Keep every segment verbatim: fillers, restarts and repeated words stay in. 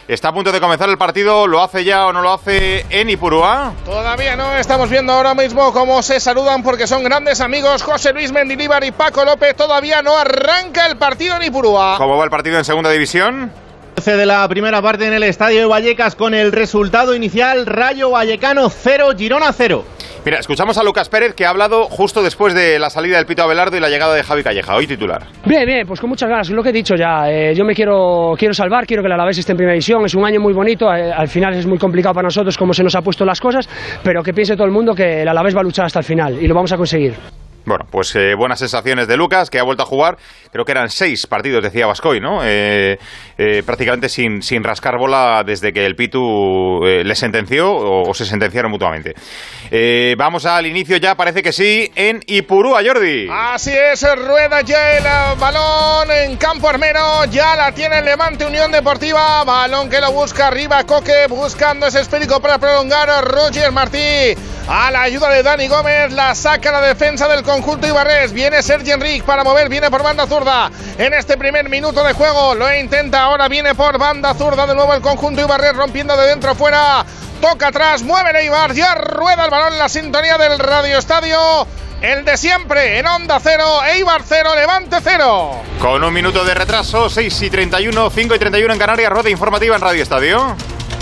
Está a punto de comenzar el partido, ¿lo hace ya o no lo hace en Ipurúa? Todavía no, estamos viendo ahora mismo cómo se saludan porque son grandes amigos José Luis Mendilibar y Paco López. Todavía no arranca el partido en Ipurúa. ¿Cómo va el partido en segunda división? De la primera parte en el estadio de Vallecas con el resultado inicial: Rayo Vallecano cero, Girona cero. Mira, escuchamos a Lucas Pérez, que ha hablado justo después de la salida del Pito Abelardo y la llegada de Javi Calleja, hoy titular. Bien, bien, pues con muchas ganas, lo que he dicho ya, eh, yo me quiero quiero salvar, quiero que el Alavés esté en primera división, es un año muy bonito, eh, al final es muy complicado para nosotros como se nos ha puesto las cosas, pero que piense todo el mundo que el Alavés va a luchar hasta el final y lo vamos a conseguir. Bueno, pues eh, buenas sensaciones de Lucas, que ha vuelto a jugar, creo que eran seis partidos, decía Bascoy, ¿no? Eh, eh, prácticamente sin, sin rascar bola desde que el Pitu eh, le sentenció o, o se sentenciaron mutuamente. Eh, vamos al inicio ya, parece que sí, en Ipurúa, Jordi. Así es, rueda ya el balón en campo armero, ya la tiene el Levante Unión Deportiva, balón que lo busca arriba Coque, buscando ese esférico para prolongar a Roger Martí. A la ayuda de Dani Gómez, la saca la defensa del conjunto ibarrés. Viene Sergi Enric para mover, viene por banda zurda. En este primer minuto de juego lo intenta, ahora viene por banda zurda de nuevo el conjunto ibarrés, rompiendo de dentro a fuera. Toca atrás, mueve Eibar, ya rueda el balón en la sintonía del Radio Estadio. El de siempre, en Onda Cero, Eibar cero, Levante cero. Con un minuto de retraso, seis y treinta y uno, cinco y treinta y uno en Canarias, rueda informativa en Radio Estadio.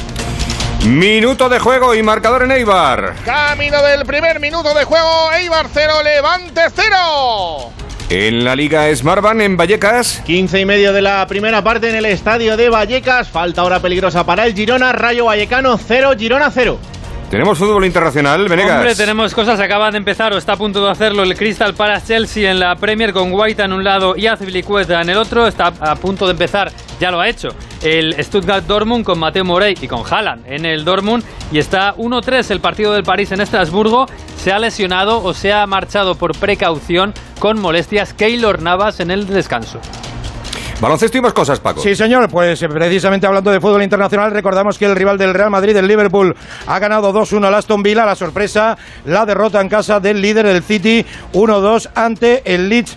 Minuto de juego y marcador en Eibar. Camino del primer minuto de juego, Eibar cero, Levante cero. En la Liga Smartbank en Vallecas. quince y medio de la primera parte en el estadio de Vallecas. Falta ahora peligrosa para el Girona. Rayo Vallecano cero, Girona cero. Tenemos fútbol internacional, Venegas. Hombre, tenemos cosas, acaba de empezar o está a punto de hacerlo el Crystal Palace Chelsea en la Premier con Guaita en un lado y Azpilicueta en el otro. Está a punto de empezar, ya lo ha hecho, el Stuttgart Dortmund con Mateo Morey y con Haaland en el Dortmund. Y está uno tres el partido del París en Estrasburgo. Se ha lesionado o se ha marchado por precaución con molestias Keylor Navas en el descanso. Baloncesto y más cosas, Paco. Sí, señor, pues precisamente hablando de fútbol internacional, recordamos que el rival del Real Madrid, el Liverpool, ha ganado dos uno al Aston Villa. La sorpresa, la derrota en casa del líder, el City, uno dos ante el Leeds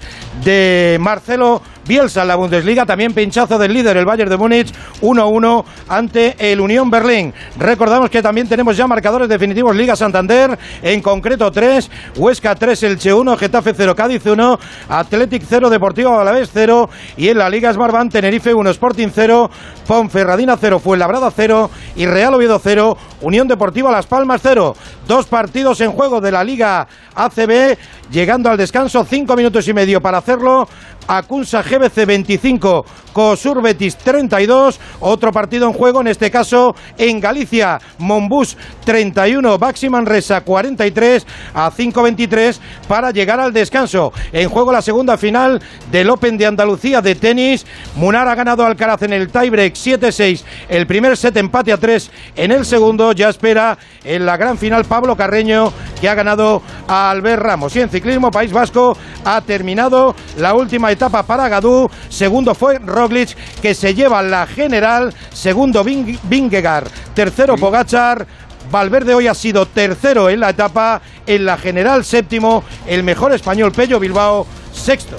de Marcelo Bielsa en la Bundesliga. También pinchazo del líder, el Bayern de Múnich, uno uno ante el Unión Berlín. Recordamos que también tenemos ya marcadores definitivos. Liga Santander, en concreto tres, Huesca tres, Elche uno, Getafe cero, Cádiz uno, Athletic cero, Deportivo Alavés cero, y en la Liga Smartbank, Tenerife uno, Sporting cero, Ponferradina cero, Fuenlabrada cero y Real Oviedo cero, Unión Deportiva Las Palmas cero. Dos partidos en juego de la Liga A C B, llegando al descanso, cinco minutos y medio para hacerlo. Acunsa G B C veinticinco, Cosur Betis treinta y dos, otro partido en juego, en este caso en Galicia, Monbus treinta y uno, Baxi Manresa cuarenta y tres, a cinco veintitrés para llegar al descanso. En juego la segunda final del Open de Andalucía de tenis. Munar ha ganado a Alcaraz en el tiebreak siete seis, el primer set, empate a tres en el segundo. Ya espera en la gran final Pablo Carreño, que ha ganado a Albert Ramos. Y en ciclismo, País Vasco ha terminado la última etapa para Gadú, segundo fue Roglic, que se lleva la general, segundo Vingegaard, tercero Pogačar. Valverde hoy ha sido tercero en la etapa, en la general séptimo, el mejor español Pello Bilbao sexto.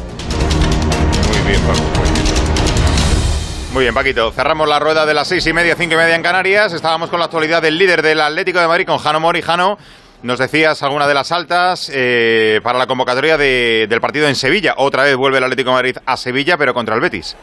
Muy bien, Paco. Muy bien, Paquito. Cerramos la rueda de las seis y media, cinco y media en Canarias. Estábamos con la actualidad del líder del Atlético de Madrid, con Jano Mori. Jano, nos decías alguna de las altas eh, para la convocatoria de, del partido en Sevilla. Otra vez vuelve el Atlético de Madrid a Sevilla, pero contra el Betis.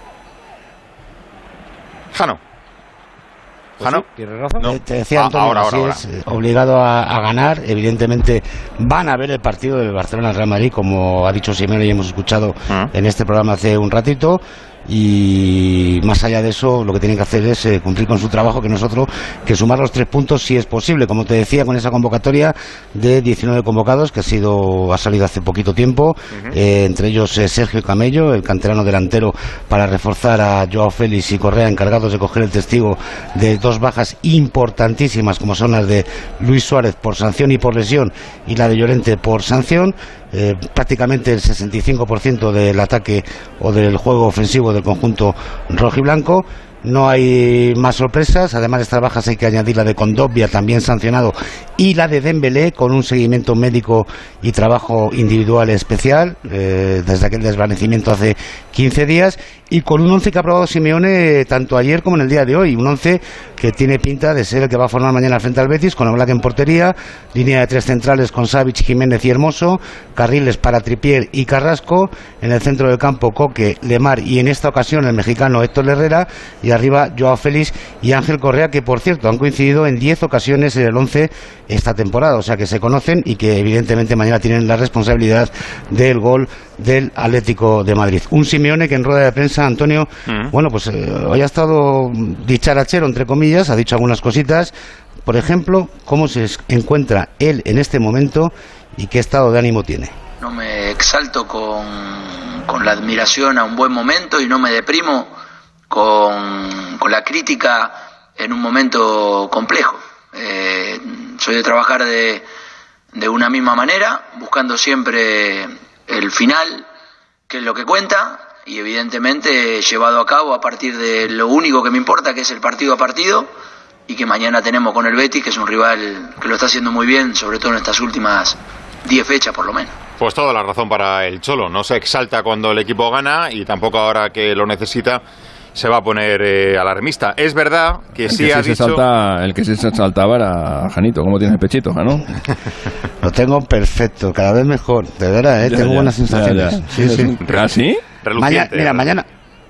Jano. Pues Jano. sí, tienes razón. No. Te decía Antonio, ahora, así ahora, es, ahora. obligado a, a ganar. Evidentemente van a ver el partido del Barcelona-Real Madrid, como ha dicho Simeone y hemos escuchado uh-huh. en este programa hace un ratito. Y más allá de eso, lo que tienen que hacer es eh, cumplir con su trabajo, que nosotros, que sumar los tres puntos si es posible, como te decía, con esa convocatoria de diecinueve convocados que ha sido ha salido hace poquito tiempo, uh-huh. eh, entre ellos eh, Sergio Camello, el canterano delantero, para reforzar a Joao Félix y Correa, encargados de coger el testigo de dos bajas importantísimas, como son las de Luis Suárez por sanción y por lesión, y la de Llorente por sanción. Eh, prácticamente el sesenta y cinco por ciento del ataque o del juego ofensivo del conjunto rojiblanco. no hay más sorpresas. Además de estas bajas hay que añadir la de Kondogbia, también sancionado, y la de Dembélé, con un seguimiento médico y trabajo individual especial eh, desde aquel desvanecimiento hace quince días, y con un once que ha aprobado Simeone tanto ayer como en el día de hoy, un once que tiene pinta de ser el que va a formar mañana frente al Betis, con Oblak en portería, línea de tres centrales con Savic, Jiménez y Hermoso, carriles para Trippier y Carrasco, en el centro del campo Coque, Lemar y en esta ocasión el mexicano Héctor Herrera, y arriba Joao Félix y Ángel Correa, que por cierto han coincidido en diez ocasiones en el once esta temporada, o sea que se conocen y que evidentemente mañana tienen la responsabilidad del gol del Atlético de Madrid. Un Simeone que en rueda de prensa, Antonio, mm. bueno, pues eh, hoy ha estado dicharachero, entre comillas, ha dicho algunas cositas, por ejemplo, cómo se encuentra él en este momento y qué estado de ánimo tiene. No me exalto con, con la admiración a un buen momento y no me deprimo con, con la crítica en un momento complejo. Eh, soy de trabajar de, de una misma manera, buscando siempre el final, que es lo que cuenta, y evidentemente llevado a cabo a partir de lo único que me importa, que es el partido a partido, y que mañana tenemos con el Betis, que es un rival que lo está haciendo muy bien, sobre todo en estas últimas diez fechas por lo menos. Pues toda la razón para el Cholo, no se exalta cuando el equipo gana y tampoco ahora que lo necesita se va a poner eh, alarmista. Es verdad que el sí que ha sí dicho... Se salta, el que sí se saltaba era Janito. ¿Cómo tienes el pechito, Jano? Lo tengo perfecto, cada vez mejor. De verdad, ¿eh? Ya, tengo ya, buenas sensaciones. Ya, ya. Sí, sí. ¿Ah, sí? Mañana, mira, mañana...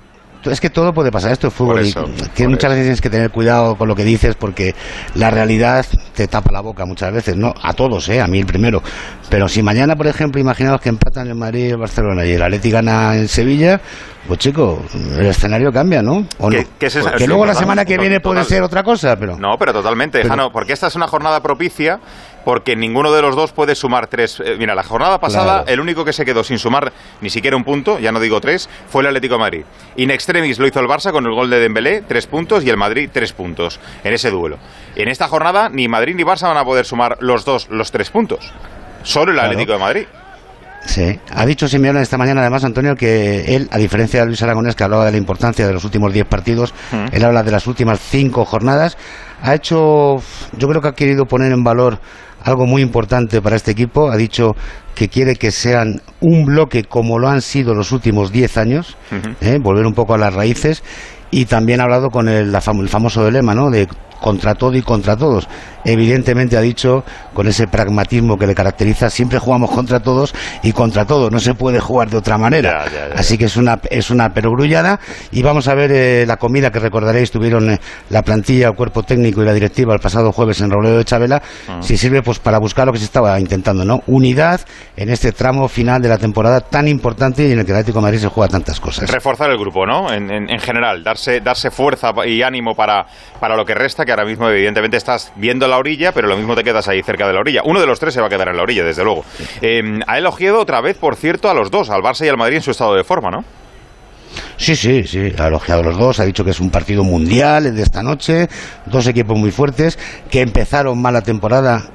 Es que todo puede pasar, esto es fútbol eso, y que muchas veces tienes que tener cuidado con lo que dices porque la realidad te tapa la boca muchas veces, no a todos, eh, a mí el primero, pero si mañana, por ejemplo, imaginaos que empatan el Madrid y el Barcelona y el Atleti gana en Sevilla, pues chico, el escenario cambia, ¿no? ¿O ¿Qué, no? ¿qué es que luego la semana que viene puede ser otra cosa, pero... No, pero totalmente, pero... Jano, porque esta es una jornada propicia porque ninguno de los dos puede sumar tres. Eh, mira, la jornada pasada, claro, el único que se quedó sin sumar ni siquiera un punto, ya no digo tres, fue el Atlético de Madrid. In extremis lo hizo el Barça con el gol de Dembélé, tres puntos, y el Madrid, tres puntos en ese duelo. En esta jornada, ni Madrid ni Barça van a poder sumar los dos los tres puntos. Solo el Atlético claro. de Madrid. Sí, ha dicho Simeone esta mañana además, Antonio, que él, a diferencia de Luis Aragonés, que hablaba de la importancia de los últimos diez partidos, mm. él habla de las últimas cinco jornadas. Ha hecho, yo creo que ha querido poner en valor algo muy importante para este equipo. Ha dicho que quiere que sean un bloque como lo han sido los últimos diez años, uh-huh. ¿eh? volver un poco a las raíces, y también ha hablado con el, la fam- el famoso lema, ¿no?, de contra todo y contra todos. Evidentemente ha dicho, con ese pragmatismo que le caracteriza, siempre jugamos contra todos y contra todos, no se puede jugar de otra manera. Ya, ya, ya. Así que es una es una perogrullada, y vamos a ver eh, la comida que recordaréis tuvieron eh, la plantilla, el cuerpo técnico y la directiva el pasado jueves en Robledo de Chabela, uh-huh. si sirve pues para buscar lo que se estaba intentando, ¿no? Unidad en este tramo final de la temporada tan importante y en el que el Atlético de Madrid se juega tantas cosas. Reforzar el grupo, ¿no? En, en, en general, darse darse fuerza y ánimo para, para lo que resta, que ahora mismo evidentemente estás viendo la orilla, pero lo mismo te quedas ahí cerca de la orilla. Uno de los tres se va a quedar en la orilla, desde luego. Eh, ha elogiado otra vez, por cierto, a los dos, al Barça y al Madrid, en su estado de forma, ¿no? Sí, sí, sí, ha elogiado a los dos, ha dicho que es un partido mundial el de esta noche, dos equipos muy fuertes, que empezaron mal la temporada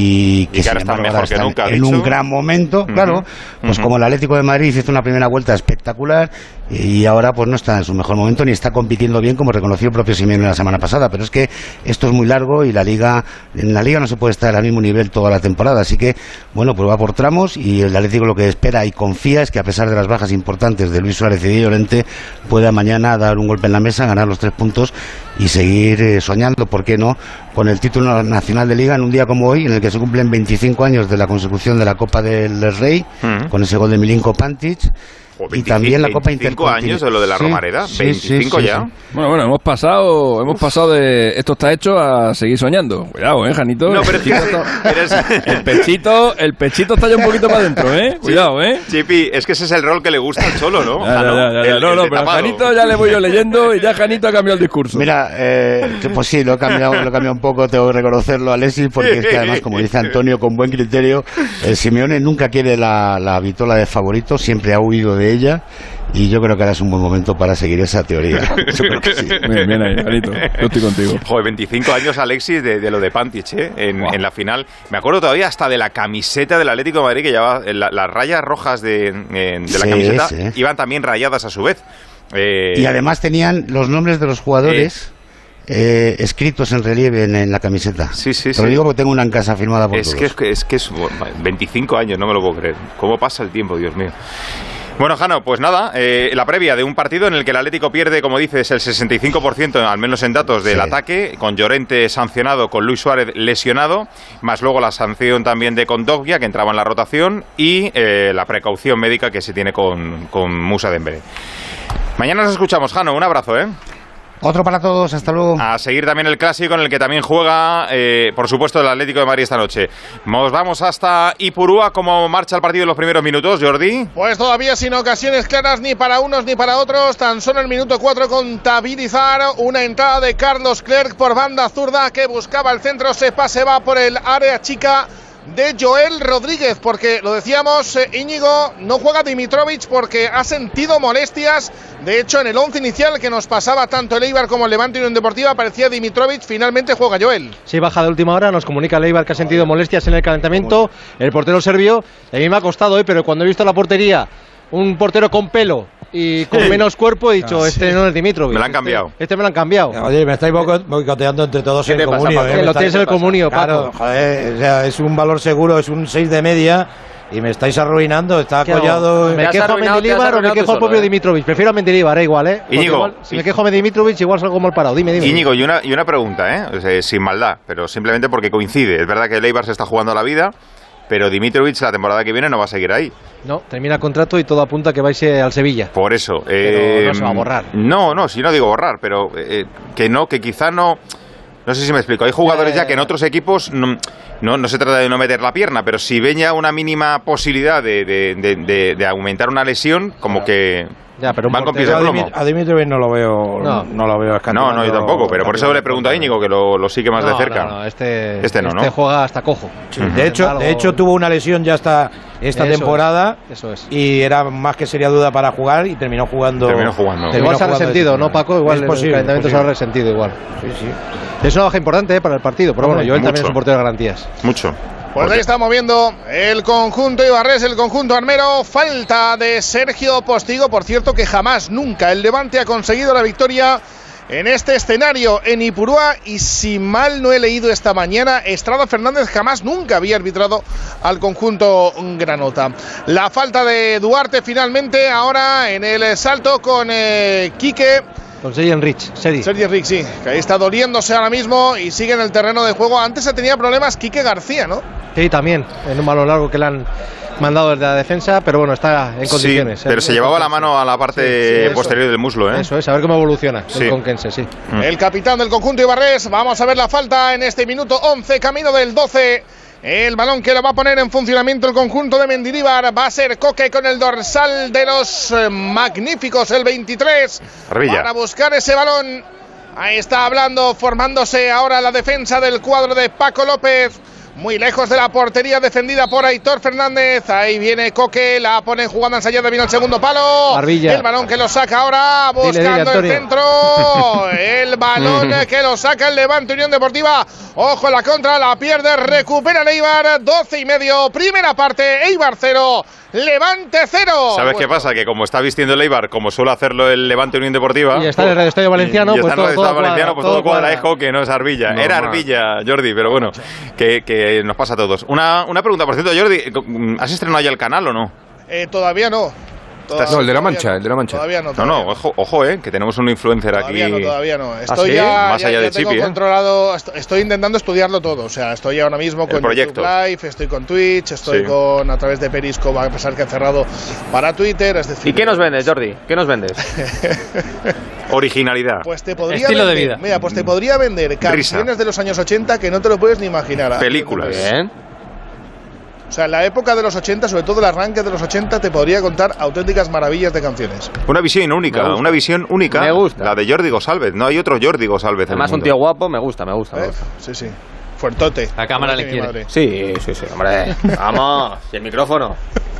y que, y que sin ahora embargo están mejor que nunca, en un gran momento, uh-huh. claro, pues uh-huh. como el Atlético de Madrid hizo una primera vuelta espectacular y ahora pues no está en su mejor momento ni está compitiendo bien, como reconoció el propio Simeone la semana pasada, pero es que esto es muy largo y la liga, en la liga no se puede estar al mismo nivel toda la temporada, así que bueno, pues va por tramos, y el Atlético lo que espera y confía es que a pesar de las bajas importantes de Luis Suárez y de Llorente, pueda mañana dar un golpe en la mesa, ganar los tres puntos y seguir eh, soñando, ¿por qué no?, con el título nacional de Liga en un día como hoy, en el que se cumplen veinticinco años de la consecución de la Copa del Rey, uh-huh. con ese gol de Milinko Pantic. O veinticinco, y también la Copa Intercontinental. veinticinco años de lo de la sí, Romareda, sí, veinticinco sí, sí, ya. Sí. Bueno, bueno, hemos pasado, hemos pasado de esto está hecho a seguir soñando. Cuidado, eh, Janito. No, pero es que eres... el pechito, el pechito está ya un poquito para adentro, eh. Cuidado, eh. Chipi, es que ese es el rol que le gusta al Cholo, ¿no? Ya, ya, ya, ya, el, no, no, pero a Janito ya le voy yo leyendo y ya Janito ha cambiado el discurso. Mira, eh, pues sí, lo he cambiado, lo he cambiado un poco, tengo que reconocerlo, Alexis, porque es que además, como dice Antonio, con buen criterio, el Simeone nunca quiere la, la vitola de favorito, siempre ha huido de ella. Y yo creo que ahora es un buen momento para seguir esa teoría. Yo creo que sí. Bien, bien ahí, Janito. Yo estoy contigo. Joder, veinticinco años, Alexis, de, de lo de Pantic, ¿eh? En, wow. en la final. Me acuerdo todavía hasta de la camiseta del Atlético de Madrid, que llevaba la, las rayas rojas de, de la sí, camiseta, sí. iban también rayadas a su vez. Eh, y además tenían los nombres de los jugadores... Eh, Eh, escritos en relieve en, en la camiseta. Sí, sí, Te sí. lo digo porque tengo una en casa firmada por es todos. que es que es que es veinticinco años, no me lo puedo creer. ¿Cómo pasa el tiempo, Dios mío? Bueno, Jano, pues nada, eh, la previa de un partido en el que el Atlético pierde, como dices, el sesenta y cinco por ciento, al menos en datos, del sí. ataque, con Llorente sancionado, con Luis Suárez lesionado, más luego la sanción también de Kondogbia, que entraba en la rotación, y eh, la precaución médica que se tiene con, con Moussa Dembélé. Mañana nos escuchamos, Jano, un abrazo, ¿eh? Otro para todos, hasta luego. A seguir también el clásico en el que también juega, eh, por supuesto, el Atlético de Madrid esta noche. Nos vamos hasta Ipurúa. ¿Cómo marcha el partido en los primeros minutos, Jordi? Pues todavía sin ocasiones claras ni para unos ni para otros. Tan solo el minuto cuatro contabilizar una entrada de Carlos Clerc por banda zurda que buscaba el centro. Se pase, va por el área chica de Joel Rodríguez, porque lo decíamos, eh, Íñigo, no juega Dimitrovic porque ha sentido molestias. De hecho, en el once inicial que nos pasaba tanto el Eibar como el Levante Unión Deportiva aparecía Dimitrovic, finalmente juega Joel. Sí, baja de última hora, nos comunica el Eibar que ha sentido molestias en el calentamiento, el portero serbio. A mí me ha costado hoy, pero cuando he visto la portería, un portero con pelo y con sí. menos cuerpo, he dicho, ah, este sí. no es Dimitrovic. Me lo han cambiado. Este, este me lo han cambiado. Oye, me estáis boicoteando entre todos en el comunio. ¿eh? Lo tienes en el comunio, Claro, Paco. Joder, o sea, es un valor seguro, es un seis de media y me estáis arruinando, está acollado. ¿Me quejo a Mendilibar o me quejo al propio eh? Dimitrovic? Prefiero a Mendilibar, eh, igual, ¿eh? Íñigo. Igual, si me quejo a Dimitrovic, igual salgo mal parado. Dime, dime. Íñigo, y una, y una pregunta, ¿eh? O sea, sin maldad, pero simplemente porque coincide. Es verdad que el Eibar se está jugando la vida, pero Dimitrovic la temporada que viene no va a seguir ahí. No, termina contrato y todo apunta a que va a irse al Sevilla. Por eso. Eh, eh, no se va a borrar. No, no, si no digo borrar, pero eh, que no, que quizá no... No sé si me explico. Hay jugadores eh, ya que en otros equipos no, no, no se trata de no meter la pierna, pero si ven ya una mínima posibilidad de, de, de, de, de aumentar una lesión, como claro. que... Ya, pero van con pies de plomo. A Dimitrovic no lo veo, no, no lo veo No, no, yo tampoco, pero por eso le pregunto a Íñigo, que lo, lo sigue más no, de cerca. No, no, este, este no, este ¿no? juega hasta cojo. Sí, uh-huh. De hecho, de hecho tuvo una lesión ya esta, esta eso temporada es, eso es. Y era más que seria duda para jugar y terminó jugando. Terminó jugando. Terminó igual se ha resentido, ¿no, Paco? Igual es posible, el calentamiento se ha resentido igual. Sí, sí. Es una baja importante eh, para el partido, pero bueno, Joel mucho. también es un portero de garantías. Mucho. Pues ahí está moviendo el conjunto Ibarres, el conjunto armero. Falta de Sergio Postigo, por cierto que jamás, nunca el Levante ha conseguido la victoria en este escenario en Ipurúa. Y si mal no he leído esta mañana, Estrada Fernández jamás, nunca había arbitrado al conjunto granota. La falta de Duarte finalmente ahora en el salto con eh, Quique. Con Sergi Enrich, Sergi. Sergi Enrich, sí, que ahí está doliéndose ahora mismo y sigue en el terreno de juego. Antes se tenía problemas Quique García, ¿no? Sí, también, en un balón largo que le han mandado desde la defensa, pero bueno, está en condiciones. Sí, pero ¿eh? se llevaba la mano a la parte sí, sí, posterior del muslo, ¿eh? Eso es, a ver cómo evoluciona sí. el conquense, sí. Mm. El capitán del conjunto Ibarres, vamos a ver la falta en este minuto once, camino del doce. El balón que lo va a poner en funcionamiento el conjunto de Mendilibar va a ser Coque con el dorsal de los eh, magníficos, el veintitrés. Arbilla. Para buscar ese balón. Ahí está hablando, formándose ahora la defensa del cuadro de Paco López. Muy lejos de la portería defendida por Aitor Fernández. Ahí viene Coque, la pone jugando ensayada, viene el segundo palo. Arbilla. El balón que lo saca ahora, buscando dile, dile, el centro. El balón que lo saca el Levante Unión Deportiva. Ojo, la contra, la pierde, recupera el Eibar. doce y medio, primera parte, Eibar cero. Levante cero. ¿Sabes bueno. qué pasa? Que como está vistiendo el Eibar, como suele hacerlo el Levante Unión Deportiva, y está en el Radio Estadio Valenciano, y, y pues está en el todo, Radio todo Valenciano, cuadra, pues todo, todo cuadra, cuadra. Ejo, que no es Arbilla. No, Era mal. Arbilla, Jordi, pero bueno, que, que nos pasa a todos. Una, una pregunta, por cierto, Jordi, ¿has estrenado ya el canal o no? Eh, todavía no. Todavía, no, el de la Mancha, no. el de la Mancha. Todavía no. Todavía no, no, ojo, ojo, eh, que tenemos un influencer todavía aquí. No, todavía no, estoy ¿Ah, sí? ya, Más ya, allá ya de tengo Chipi, controlado, ¿eh? Estoy intentando estudiarlo todo, o sea, estoy ahora mismo con YouTube Live, estoy con Twitch, estoy sí. con a través de Periscope, a pesar que he cerrado para Twitter, es decir. ¿Y qué nos vendes, Jordi? ¿Qué nos vendes? Originalidad. Pues te podría Estilo vender, de vida. Mira, pues te podría vender canciones Risa. de los años ochenta que no te lo puedes ni imaginar. Películas. Bien. O sea, en la época de los ochenta, sobre todo el arranque de los ochenta, te podría contar auténticas maravillas de canciones. Una visión única, una visión única. Me gusta. La de Jordi González, no hay otro Jordi González. Además, un tío guapo, me gusta, me gusta. Me ¿Eh? gusta. Sí, sí. Fuertote. La cámara le quiere. Sí, sí, sí, hombre. Vamos, y el micrófono.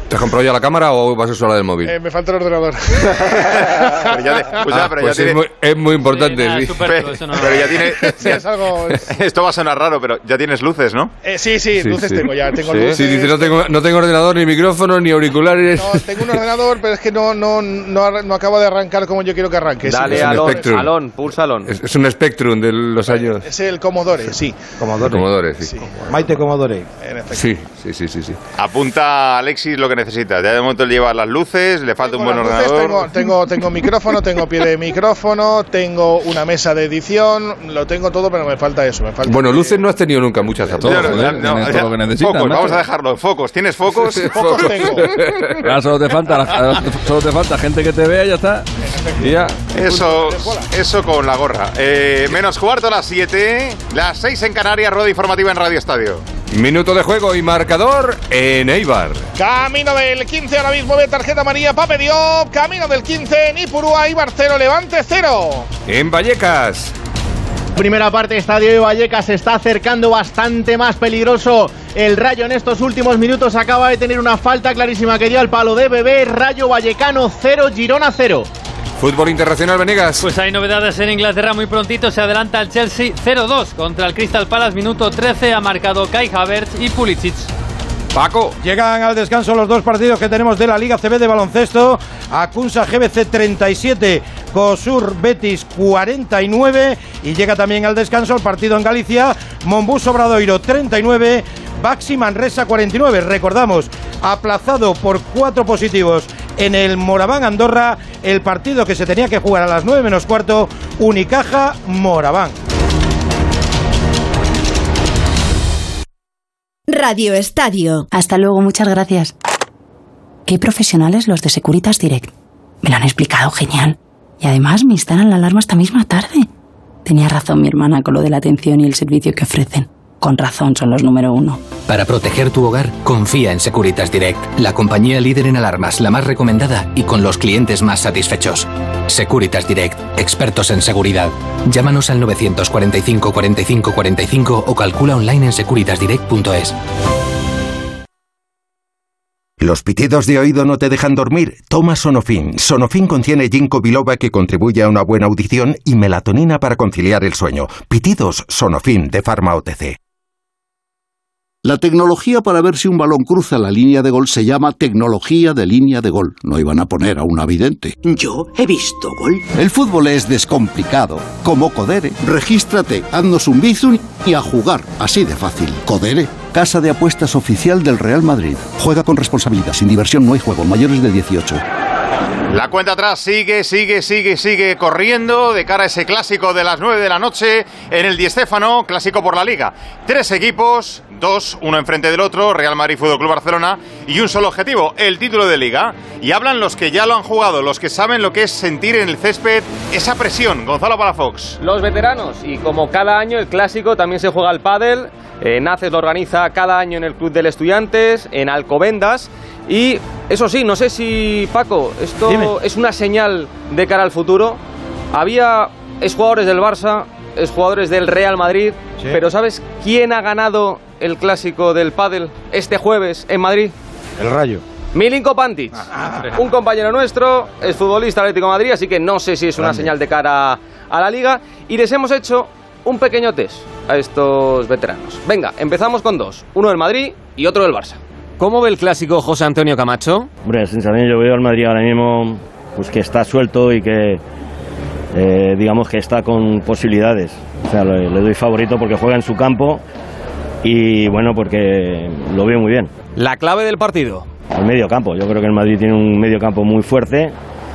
¿Te has comprado ya la cámara o vas a usar la del móvil? Eh, me falta el ordenador. pero ya, de, pues ya, ah, pero pues ya es, tiene... muy, es muy importante. Sí, nada, sí. superfluo, eso no... Pero ya tiene... sí, es algo, es... Esto va a sonar raro, pero ya tienes luces, ¿no? Eh, sí, sí, sí, luces sí. tengo ya. Tengo sí, luces. sí, dice, no tengo, no tengo ordenador, ni micrófono, ni auriculares. No, tengo un ordenador, pero es que no, no, no, no acabo de arrancar como yo quiero que arranque. Dale, es Alon, Spectrum. Alon, pulsa Alon. Es, es un Spectrum de los años... Es el Commodore, sí. Commodore. Commodore, sí. sí. Maite Commodore. Sí, sí, sí, sí, sí. Apunta Alexis lo que necesitas. Ya de momento le lleva las luces, le falta tengo un buen luces, ordenador. Tengo, tengo, tengo micrófono, tengo pie de micrófono, tengo una mesa de edición, lo tengo todo, pero me falta eso. Me falta Bueno, que... luces no has tenido nunca muchas a todos. No, no, ¿eh? no, no, todo lo que necesitas, focos, macho. vamos a dejarlo en focos. ¿Tienes focos? Focos tengo. Ya, solo te falta, solo te falta gente que te vea y ya está. Y ya. Eso, eso con la gorra. Eh, menos cuarto a las siete, las seis en Canarias, rueda informativa en Radio Estadio. Minuto de juego y marcador en Eibar. Camino del quince, ahora mismo de tarjeta amarilla Pape Diop. Camino del quince en Ipurúa, Eibar cero, Levante cero. En Vallecas. Primera parte, Estadio de Vallecas se está acercando bastante más peligroso. El Rayo en estos últimos minutos acaba de tener una falta clarísima que dio al palo de Bebé. Rayo Vallecano cero, Girona cero. Fútbol internacional, Venegas. Pues hay novedades en Inglaterra muy prontito. Se adelanta el Chelsea cero dos contra el Crystal Palace. Minuto trece, ha marcado Kai Havertz y Pulisic. Paco. Llegan al descanso los dos partidos que tenemos de la Liga C B de baloncesto. Acunsa G B C treinta y siete, Cosur Betis cuarenta y nueve. Y llega también al descanso el partido en Galicia. Monbus Obradoiro treinta y nueve, Baxi Manresa cuarenta y nueve. Recordamos, aplazado por cuatro positivos en el Moraván Andorra, el partido que se tenía que jugar a las nueve menos cuarto, Unicaja Moraván. Radio Estadio. Hasta luego, muchas gracias. Qué profesionales los de Securitas Direct. Me lo han explicado genial. Y además me instalan la alarma esta misma tarde. Tenía razón mi hermana con lo de la atención y el servicio que ofrecen. Con razón son los número uno. Para proteger tu hogar, confía en Securitas Direct, la compañía líder en alarmas, la más recomendada y con los clientes más satisfechos. Securitas Direct, expertos en seguridad. Llámanos al nueve cuatro cinco, cuarenta y cinco cuarenta y cinco o calcula online en securitas direct punto es. ¿Los pitidos de oído no te dejan dormir? Toma Sonofin. Sonofin contiene ginkgo biloba que contribuye a una buena audición y melatonina para conciliar el sueño. Pitidos Sonofin de Pharma O T C. La tecnología para ver si un balón cruza la línea de gol se llama tecnología de línea de gol. No iban a poner a un avidente. Yo he visto gol. El fútbol es descomplicado. Como Codere. Regístrate, haznos un bizum y a jugar. Así de fácil. Codere, casa de apuestas oficial del Real Madrid. Juega con responsabilidad. Sin diversión no hay juego. Mayores de dieciocho. La cuenta atrás sigue, sigue, sigue, sigue corriendo de cara a ese clásico de las nueve de la noche en el Di Stéfano, clásico por la Liga. Tres equipos, dos, uno enfrente del otro, Real Madrid, Fútbol Club Barcelona, y un solo objetivo, el título de Liga. Y hablan los que ya lo han jugado, los que saben lo que es sentir en el césped esa presión. Gonzalo Palafox. Los veteranos, y como cada año el clásico también se juega al pádel. Eh, Naces lo organiza cada año en el Club del Estudiantes, en Alcobendas. Y eso sí, no sé si, Paco, esto Dime. es una señal de cara al futuro. Había exjugadores del Barça, exjugadores del Real Madrid, sí. Pero ¿sabes quién ha ganado el clásico del pádel este jueves en Madrid? El Rayo. Milinko Pantic, ah, un compañero nuestro, es futbolista del Atlético de Madrid, así que no sé si es una Grande. señal de cara a la Liga. Y les hemos hecho un pequeño test a estos veteranos. Venga, empezamos con dos, uno del Madrid y otro del Barça. ¿Cómo ve el clásico José Antonio Camacho? Hombre, sinceramente yo veo al Madrid ahora mismo pues que está suelto y que eh, digamos que está con posibilidades. O sea, le, le doy favorito porque juega en su campo y bueno, porque lo veo muy bien. ¿La clave del partido? El medio campo. Yo creo que el Madrid tiene un medio campo muy fuerte,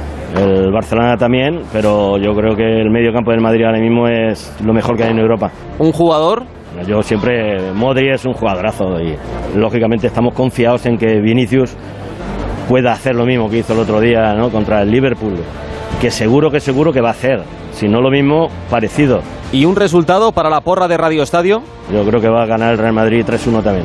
el Barcelona también, pero yo creo que el medio campo del Madrid ahora mismo es lo mejor que hay en Europa. ¿Un jugador? Yo siempre, Modric es un jugadorazo y lógicamente estamos confiados en que Vinicius pueda hacer lo mismo que hizo el otro día, ¿no?, contra el Liverpool, que seguro que seguro que va a hacer, si no lo mismo, parecido. ¿Y un resultado para la porra de Radio Estadio? Yo creo que va a ganar el Real Madrid tres uno también.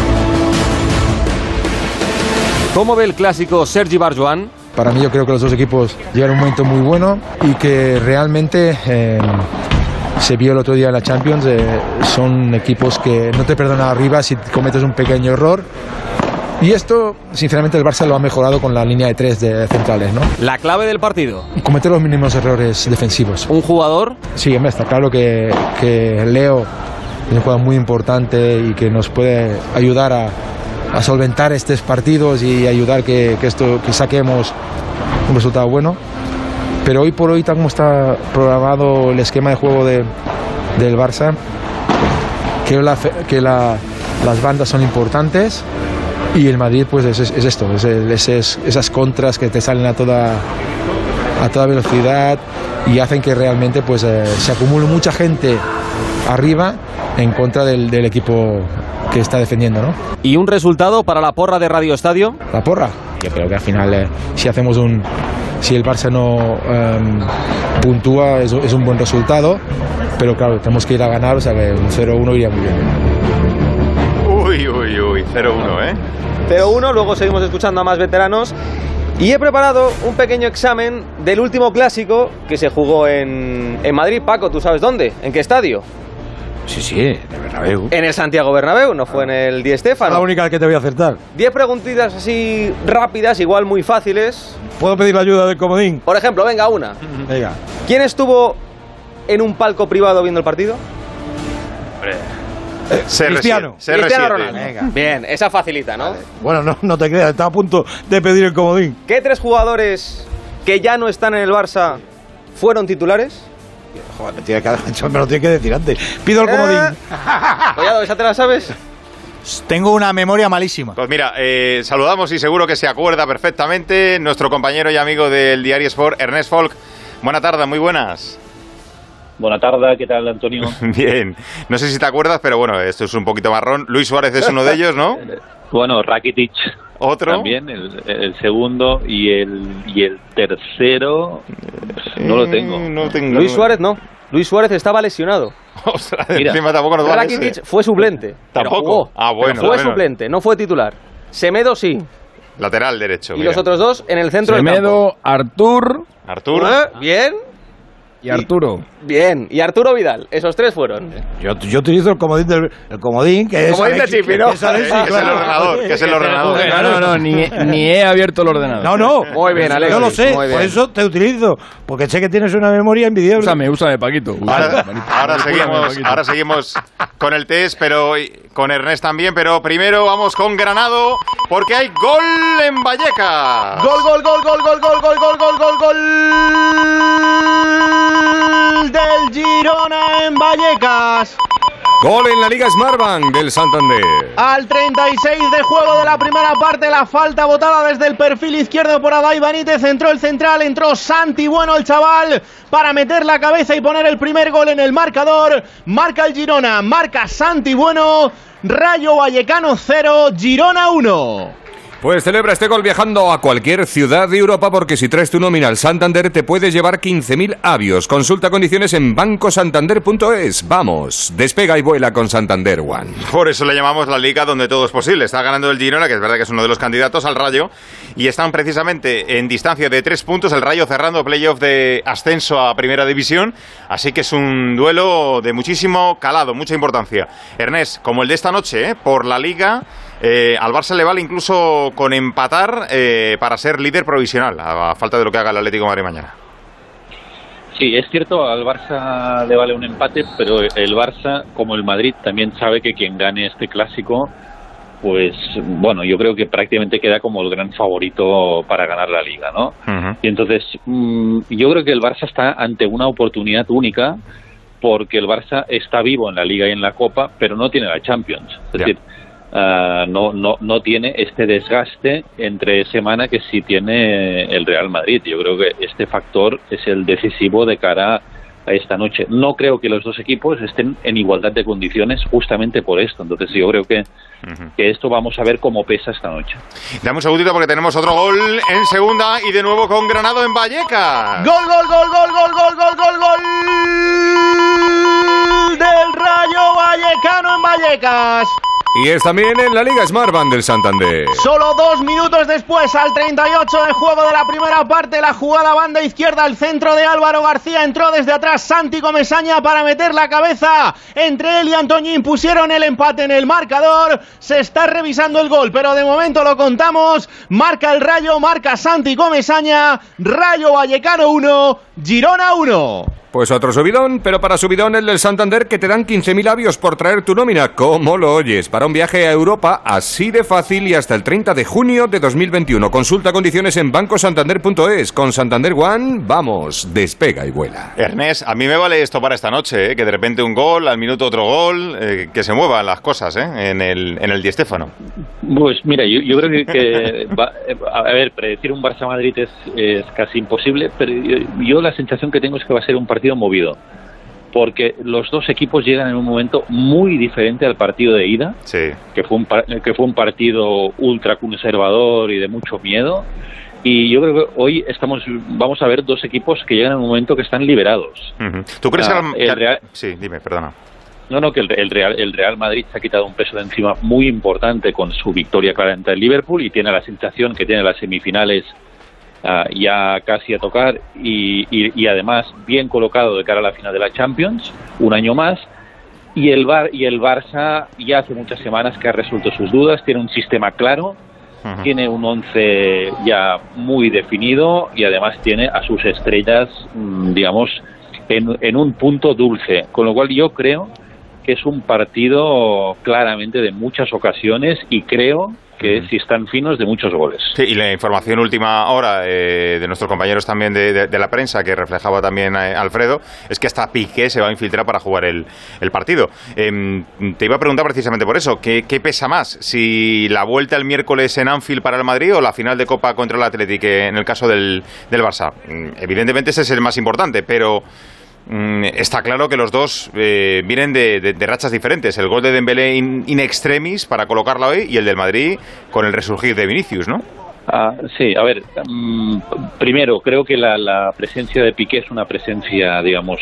¿Cómo ve el clásico Sergi Barjuan? Para mí yo creo que los dos equipos llegan a un momento muy bueno y que realmente... Eh, se vio el otro día en la Champions, eh, son equipos que no te perdonan arriba si cometes un pequeño error Y esto, sinceramente, el Barça lo ha mejorado con la línea de tres de centrales, ¿no? La clave del partido. Cometer los mínimos errores defensivos. ¿Un jugador? Sí, hombre, está claro que, que Leo es un jugador muy importante y que nos puede ayudar a, a solventar estos partidos y ayudar que, que, esto, que saquemos un resultado bueno. Pero hoy por hoy, tal como está programado el esquema de juego de, del Barça, creo la, que la, las bandas son importantes y el Madrid pues es, es esto, es, es, es esas contras que te salen a toda, a toda velocidad y hacen que realmente pues eh, se acumule mucha gente arriba en contra del, del equipo que está defendiendo, ¿no? ¿Y un resultado para la porra de Radio Estadio? ¿La porra? Yo creo que al final eh, si hacemos un... Si el Barça no um, puntúa es, es un buen resultado, pero claro, tenemos que ir a ganar, o sea que un cero uno iría muy bien. Uy, uy, uy, cero uno, ¿eh? cero uno, luego seguimos escuchando a más veteranos. Y he preparado un pequeño examen del último clásico que se jugó en, en Madrid. Paco, ¿tú sabes dónde? ¿En qué estadio? Sí, sí, de Bernabéu. En el Santiago Bernabéu, no fue en el Di Stéfano. La única que te voy a acertar. Diez preguntitas así rápidas, igual muy fáciles. ¿Puedo pedir la ayuda del comodín? Por ejemplo, venga, una. Venga. ¿Quién estuvo en un palco privado viendo el partido? C R siete. Cristiano. C R siete. Cristiano Ronaldo. Venga. Bien, esa facilita, ¿no? Vale. Bueno, no, no te creas, estaba a punto de pedir el comodín. ¿Qué tres jugadores que ya no están en el Barça fueron titulares? Joder, me, tiene que, me lo tiene que decir antes. Pido el comodín. Eh. Collado, ¿esa te la sabes? Tengo una memoria malísima. Pues mira, eh, saludamos y seguro que se acuerda perfectamente nuestro compañero y amigo del Diario Sport, Ernest Folk. Buena tarde, muy buenas. Buena tarde, ¿qué tal, Antonio? Bien, no sé si te acuerdas, pero bueno, esto es un poquito marrón. Luis Suárez es uno de ellos, ¿no? Bueno, Rakitic. ¿Otro? También, el, el segundo y el, y el tercero no lo tengo. No tengo Luis Suárez no. Luis Suárez estaba lesionado. Ostras, encima tampoco nos vale Rakitic ese. fue suplente. ¿Tampoco? Jugó, Ah, bueno. fue bueno. suplente, no fue titular. Semedo sí. Lateral derecho. Y mira. los otros dos en el centro Semedo, del campo. Artur. Artur. ¿Eh? Bien. Y Arturo. Bien. Y Arturo Vidal. Esos tres fueron. Yo, yo utilizo el comodín del el comodín que es Comodín de Alexis, Chipi, ¿no? que es Alexis, Que es el ordenador, que es el ordenador. No, no, no, ni, ni he abierto el ordenador. No, no. Muy bien, Alexis. Yo lo sé, muy bien. por eso te utilizo, porque sé que tienes una memoria envidiable. Úsame, úsame, Paquito. Ahora, Úsame, ahora Úsame, seguimos, Paquito. ahora seguimos con el test, pero con Ernest también, pero primero vamos con Granado, porque hay gol en Vallecas. Gol, gol, gol, gol, gol, gol, gol, gol, gol, gol, gol del Girona en Vallecas. Gol en la Liga Smartbank del Santander. Al treinta y seis de juego de la primera parte, la falta botada desde el perfil izquierdo por Adai Benítez. Entró el central, entró Santi Bueno, el chaval, para meter la cabeza y poner el primer gol en el marcador. Marca el Girona, marca Santi Bueno. Rayo Vallecano cero, Girona uno. Pues celebra este gol viajando a cualquier ciudad de Europa, porque si traes tu nómina al Santander te puedes llevar quince mil avios. Consulta condiciones en banco santander punto es. Vamos, despega y vuela con Santander One. Por eso le llamamos la liga donde todo es posible. Está ganando el Girona, que es verdad que es uno de los candidatos al Rayo, y están precisamente en distancia de tres puntos, el Rayo cerrando playoff de ascenso a Primera División, así que es un duelo de muchísimo calado, mucha importancia. Ernest, como el de esta noche, ¿eh? por la liga, eh, al Barça le vale incluso con empatar eh, para ser líder provisional, a, a falta de lo que haga el Atlético de Madrid mañana. Sí, es cierto, al Barça le vale un empate, pero el Barça, como el Madrid, también sabe que quien gane este clásico, pues bueno, yo creo que prácticamente queda como el gran favorito para ganar la Liga, ¿no? Uh-huh. Y entonces, mmm, yo creo que el Barça está ante una oportunidad única, porque el Barça está vivo en la Liga y en la Copa, pero no tiene la Champions. Es Ya. decir, Uh, no, no, no tiene este desgaste entre semana que sí tiene el Real Madrid. Yo creo que este factor es el decisivo de cara a esta noche. No creo que los dos equipos estén en igualdad de condiciones justamente por esto. Entonces yo creo que, uh-huh. que esto vamos a ver cómo pesa esta noche. Dame un segundito porque tenemos otro gol en segunda y de nuevo con Granado en Vallecas. Gol, gol, gol, gol, gol, gol, gol, gol, gol del Rayo Vallecano en Vallecas. Y es también en la Liga Smartbank del Santander. Solo dos minutos después, al treinta y ocho de juego de la primera parte, la jugada banda izquierda al centro de Álvaro García, entró desde atrás Santi Comesaña para meter la cabeza. Entre él y Antoñín pusieron el empate en el marcador. Se está revisando el gol, pero de momento lo contamos. Marca el Rayo, marca Santi Comesaña. Rayo Vallecano uno, Girona uno. Pues otro subidón, pero para subidón el del Santander, que te dan quince mil avios por traer tu nómina. ¿Cómo lo oyes? Para un viaje a Europa así de fácil y hasta el treinta de junio de dos mil veintiuno. Consulta condiciones en banco santander punto es. Con Santander One, vamos, despega y vuela. Ernest, a mí me vale esto para esta noche, ¿eh? Que de repente un gol, al minuto otro gol, eh, que se muevan las cosas, ¿eh? En el, en el Di Stéfano. Pues mira, yo, yo creo que, que va, a ver, predecir un Barça-Madrid es, es casi imposible, pero yo, yo la sensación que tengo es que va a ser un partido movido, porque los dos equipos llegan en un momento muy diferente al partido de ida, sí. que fue un que fue un partido ultra conservador y de mucho miedo, y yo creo que hoy estamos vamos a ver dos equipos que llegan en un momento que están liberados. Uh-huh. ¿Tú crees ah, que el, el Real... sí, dime, perdona. No, no, que el, el Real el Real Madrid se ha quitado un peso de encima muy importante con su victoria clara ante el Liverpool y tiene la sensación que tiene las semifinales Uh, ya casi a tocar y, y, y además bien colocado de cara a la final de la Champions, un año más, y el Bar y el Barça ya hace muchas semanas que ha resuelto sus dudas, tiene un sistema claro, uh-huh. tiene un once ya muy definido y además tiene a sus estrellas, digamos, en, en un punto dulce, con lo cual yo creo que es un partido claramente de muchas ocasiones y creo que si están finos, de muchos goles. Sí, y la información última hora eh, de nuestros compañeros también de, de, de la prensa, que reflejaba también eh, Alfredo, es que hasta Piqué se va a infiltrar para jugar el, el partido. Eh, te iba a preguntar precisamente por eso, ¿qué, ¿qué pesa más? ¿Si la vuelta el miércoles en Anfield para el Madrid o la final de Copa contra el Athletic en el caso del, del Barça? Evidentemente ese es el más importante, pero... está claro que los dos eh, vienen de, de, de rachas diferentes. El gol de Dembélé in, in extremis para colocarlo hoy y el del Madrid con el resurgir de Vinicius, ¿no? Ah, sí, a ver, um, primero creo que la, la presencia de Piqué es una presencia, digamos,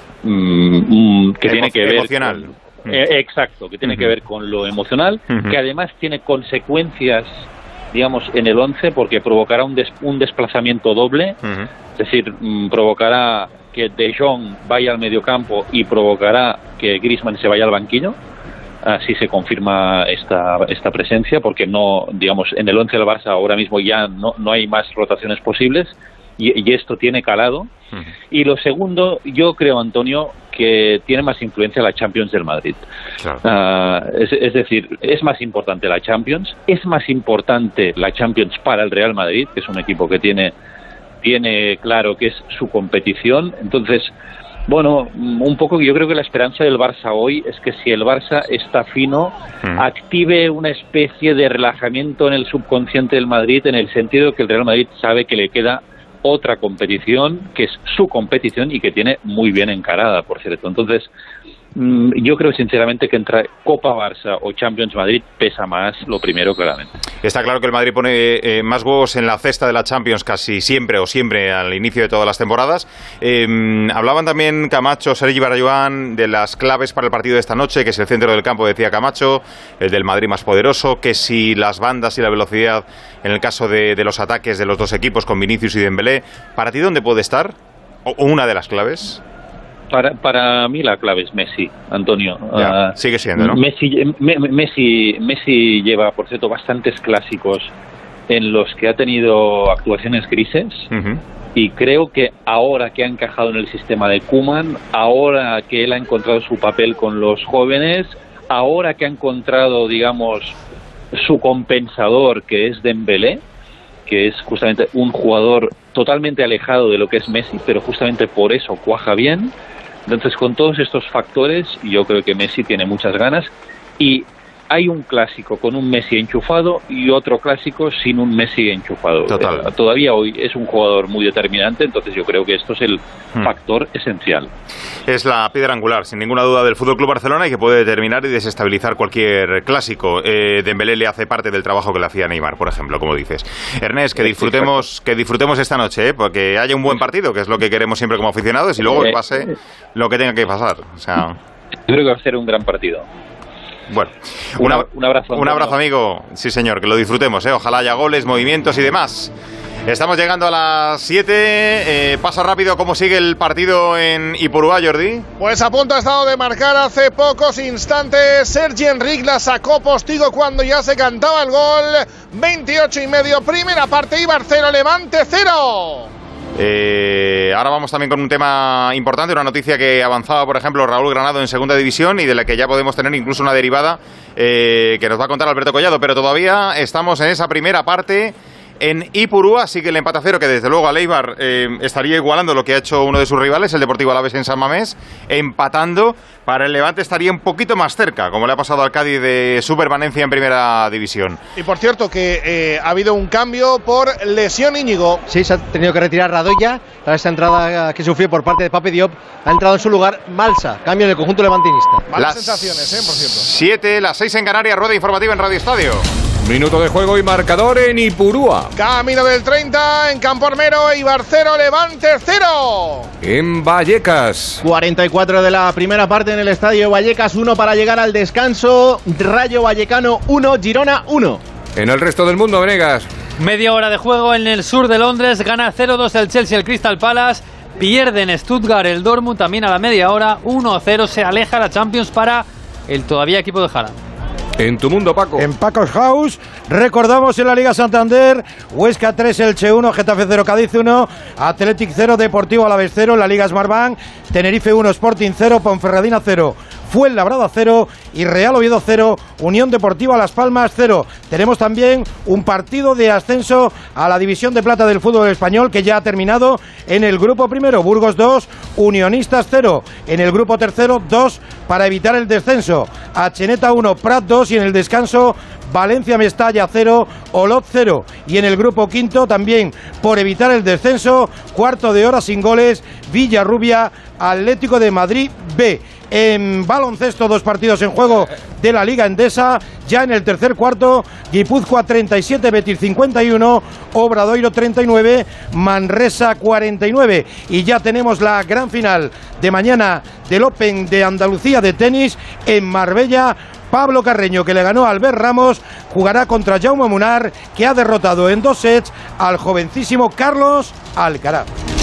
um, que Emo- tiene que ver emocional. Con, eh, exacto, que tiene uh-huh. que ver con lo emocional, uh-huh. que además tiene consecuencias, digamos, en el once, porque provocará un, des- un desplazamiento doble, uh-huh. es decir, um, provocará que De Jong vaya al mediocampo y provocará que Griezmann se vaya al banquillo, así se confirma esta esta presencia, porque no, digamos, en el once del Barça ahora mismo ya no, no hay más rotaciones posibles y, y esto tiene calado. Uh-huh. Y lo segundo, yo creo, Antonio, que tiene más influencia la Champions del Madrid. Claro. Uh, es, es decir, es más importante la Champions, es más importante la Champions para el Real Madrid, que es un equipo que tiene tiene claro que es su competición. Entonces, bueno, un poco yo creo que la esperanza del Barça hoy es que si el Barça está fino, mm. active una especie de relajamiento en el subconsciente del Madrid, en el sentido de que el Real Madrid sabe que le queda otra competición, que es su competición y que tiene muy bien encarada, por cierto. Entonces, yo creo sinceramente que entre Copa Barça o Champions Madrid pesa más lo primero, claramente. Está claro que el Madrid pone eh, más huevos en la cesta de la Champions casi siempre o siempre al inicio de todas las temporadas. Eh, hablaban también Camacho, Sergi Barjuan, de las claves para el partido de esta noche, que es el centro del campo, decía Camacho, el del Madrid más poderoso, que si las bandas y la velocidad en el caso de, de los ataques de los dos equipos con Vinicius y Dembélé. ¿Para ti dónde puede estar? ¿O una de las claves? Para, para mí la clave es Messi, Antonio. Ya, uh, sigue siendo, ¿no? Messi, me, Messi, Messi lleva, por cierto, bastantes clásicos en los que ha tenido actuaciones grises. Uh-huh. Y creo que ahora que ha encajado en el sistema de Koeman, ahora que él ha encontrado su papel con los jóvenes, ahora que ha encontrado, digamos, su compensador, que es Dembélé, que es justamente un jugador totalmente alejado de lo que es Messi, pero justamente por eso cuaja bien. Entonces, con todos estos factores, yo creo que Messi tiene muchas ganas y hay un clásico con un Messi enchufado y otro clásico sin un Messi enchufado. Total. Eh, todavía hoy es un jugador muy determinante, entonces yo creo que esto es el hmm. factor esencial. Es la piedra angular, sin ninguna duda, del F C Barcelona y que puede determinar y desestabilizar cualquier clásico. Eh, Dembélé le hace parte del trabajo que le hacía Neymar, por ejemplo, como dices. Ernest, que disfrutemos, que disfrutemos esta noche, ¿eh? Porque haya un buen partido, que es lo que queremos siempre como aficionados, y luego que pase lo que tenga que pasar. O sea... Yo creo que va a ser un gran partido. Bueno, una, un abrazo. Un abrazo, amigo. Sí, señor, que lo disfrutemos, ¿eh? Ojalá haya goles, movimientos y demás. Estamos llegando a las siete. Eh, pasa rápido cómo sigue el partido en Ipurúa, Jordi. Pues a punto ha estado de marcar hace pocos instantes. Sergi Enric la sacó Postigo cuando ya se cantaba el gol. veintiocho y medio, primera parte, Eibar cero, Levante cero. Eh, ahora vamos también con un tema importante, una noticia que avanzaba, por ejemplo, Raúl Granado en segunda división y de la que ya podemos tener incluso una derivada eh, que nos va a contar Alberto Collado, pero todavía estamos en esa primera parte en Ipurúa. Sigue el empate a cero, que desde luego al Eibar eh, estaría igualando lo que ha hecho uno de sus rivales, el Deportivo Alavés en San Mamés, empatando. Para el Levante estaría un poquito más cerca, como le ha pasado al Cádiz de su permanencia en primera división. Y por cierto que eh, ha habido un cambio por lesión, Íñigo. Sí, se ha tenido que retirar Radoya tras esa entrada que sufrió por parte de Pape Diop. Ha entrado en su lugar Malsa, cambio en el conjunto levantinista. Malas las sensaciones, eh, por cierto. siete, las seis en Canarias, rueda informativa en Radio Estadio. Minuto de juego y marcador en Ipurúa. Camino del treinta en Campo Armero, Eibar cero, Levante cero. En Vallecas. cuarenta y cuatro de la primera parte en el estadio Vallecas, uno para llegar al descanso. Rayo Vallecano uno, Girona uno. En el resto del mundo, Venegas. Media hora de juego en el sur de Londres. Gana cero dos el Chelsea, el Crystal Palace. Pierde en Stuttgart el Dortmund también a la media hora. uno a cero, se aleja la Champions para el todavía equipo de Haaland. En tu mundo, Paco. En Paco's House, recordamos en la Liga Santander, Huesca tres, Elche uno, Getafe cero, Cádiz uno, Athletic cero, Deportivo Alavés cero, en la Liga Smartbank, Tenerife uno, Sporting cero, Ponferradina cero, Fuenlabrada cero y Real Oviedo cero, Unión Deportiva Las Palmas cero. Tenemos también un partido de ascenso a la División de Plata del fútbol español que ya ha terminado en el grupo primero, Burgos dos, Unionistas cero, en el grupo tercero dos para evitar el descenso, Acheneta uno, Prat dos y en el descanso Valencia Mestalla cero, Olot cero y en el grupo quinto también por evitar el descenso, cuarto de hora sin goles, Villarrubia, Atlético de Madrid B. En baloncesto, dos partidos en juego de la Liga Endesa. Ya en el tercer cuarto, Guipúzcoa treinta y siete, Betis cincuenta y uno, Obradoiro treinta y nueve, Manresa cuarenta y nueve. Y ya tenemos la gran final de mañana del Open de Andalucía de tenis en Marbella. Pablo Carreño, que le ganó a Albert Ramos, jugará contra Jaume Munar, que ha derrotado en dos sets al jovencísimo Carlos Alcaraz.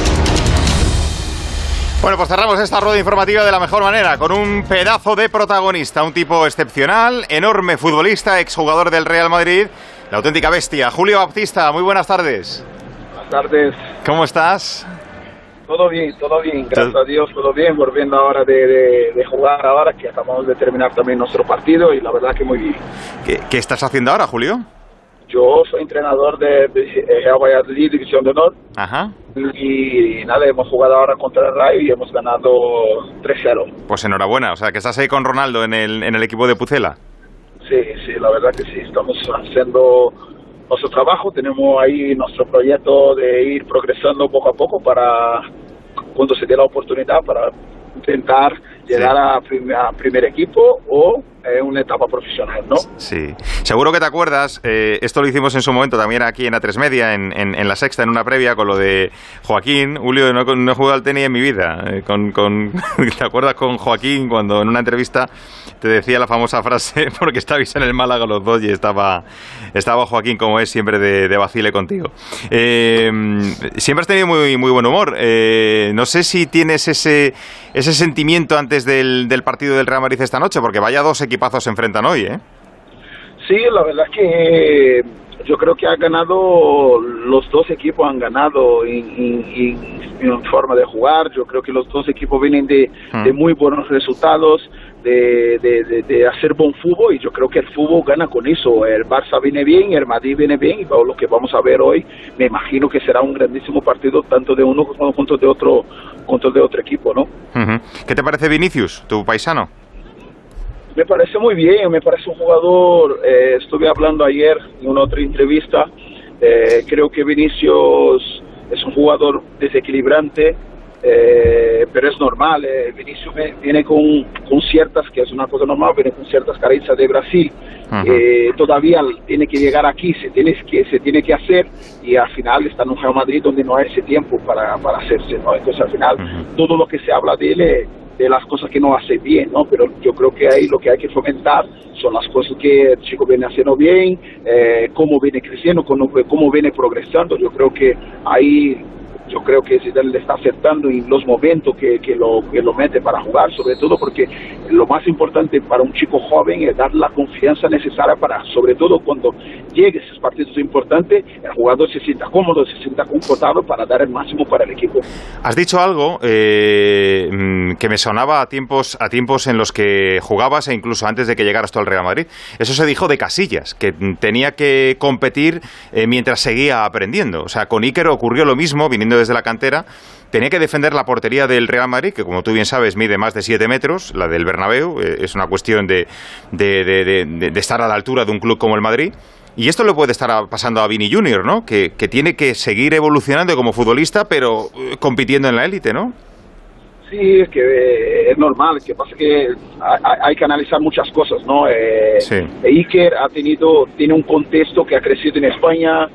Bueno, pues cerramos esta rueda informativa de la mejor manera, con un pedazo de protagonista, un tipo excepcional, enorme futbolista, exjugador del Real Madrid, la auténtica bestia. Julio Baptista, muy buenas tardes. Buenas tardes. ¿Cómo estás? Todo bien, todo bien, gracias a Dios, todo bien, volviendo ahora de, de, de jugar ahora, que acabamos de terminar también nuestro partido y la verdad que muy bien. ¿Qué, qué estás haciendo ahora, Julio? Yo soy entrenador de, de, de Real Valladolid, División de Honor. Ajá. Y, y nada, hemos jugado ahora contra el Rayo y hemos ganado tres cero. Pues enhorabuena, o sea, que estás ahí con Ronaldo en el, en el equipo de Pucela. Sí, sí, la verdad que sí, estamos haciendo nuestro trabajo, tenemos ahí nuestro proyecto de ir progresando poco a poco para, cuando se dé la oportunidad, para intentar llegar a, prim a primer equipo o en una etapa profesional, ¿no? Sí, seguro que te acuerdas, eh, esto lo hicimos en su momento también aquí en A tres Media, en, en, en La Sexta, en una previa, con lo de Joaquín. Julio, no, no he jugado al tenis en mi vida. Eh, con, con, ¿te acuerdas con Joaquín cuando en una entrevista te decía la famosa frase, porque estabais en el Málaga los dos y estaba, estaba Joaquín, como es, siempre de, de vacile contigo? Eh, siempre has tenido muy, muy buen humor. Eh, no sé si tienes ese, ese sentimiento antes del, del partido del Real Madrid esta noche, porque vaya dos equipazos se enfrentan hoy, ¿eh? Sí, la verdad es que yo creo que ha ganado, los dos equipos han ganado en, en, en forma de jugar. Yo creo que los dos equipos vienen de, hmm. de muy buenos resultados, de, de, de, de hacer buen fútbol, y yo creo que el fútbol gana con eso. El Barça viene bien, el Madrid viene bien, y lo que vamos a ver hoy, me imagino que será un grandísimo partido, tanto de uno como contra de otro, contra de otro equipo, ¿no? Uh-huh. ¿Qué te parece Vinicius, tu paisano? Me parece muy bien, me parece un jugador, eh, estuve hablando ayer en una otra entrevista, eh, creo que Vinicius es un jugador desequilibrante, eh, pero es normal, eh, Vinicius viene con, con ciertas, que es una cosa normal, viene con ciertas carencias de Brasil, Uh-huh. Eh, todavía tiene que llegar aquí, se tiene que se tiene que hacer, y al final está en un Real Madrid donde no hay ese tiempo para, para hacerse, ¿no? Entonces al final uh-huh. todo lo que se habla de él es de las cosas que no hace bien, ¿no? Pero yo creo que ahí lo que hay que fomentar son las cosas que el chico viene haciendo bien, eh, cómo viene creciendo, cómo, cómo viene progresando. Yo creo que ahí yo creo que Zidane le está acertando en los momentos que, que, lo, que lo mete para jugar, sobre todo porque lo más importante para un chico joven es dar la confianza necesaria para, sobre todo cuando llegue a esos partidos importantes, el jugador se sienta cómodo, se sienta confortable para dar el máximo para el equipo. Has dicho algo eh, que me sonaba a tiempos, a tiempos en los que jugabas e incluso antes de que llegaras tú al Real Madrid. Eso se dijo de Casillas, que tenía que competir eh, mientras seguía aprendiendo. O sea, con Iker ocurrió lo mismo, viniendo desde la cantera. Tenía que defender la portería del Real Madrid, que como tú bien sabes mide más de siete metros, la del Bernabéu. Eh, es una cuestión de, de, de, de, de estar a la altura de un club como el Madrid. Y esto le puede estar pasando a Vini Junior, ¿no? Que, que tiene que seguir evolucionando como futbolista, pero eh, compitiendo en la élite, ¿no? Sí, es que eh, es normal. Que pasa que hay, hay que analizar muchas cosas, ¿no? Eh, sí. Iker ha tenido, tiene un contexto que ha crecido en España.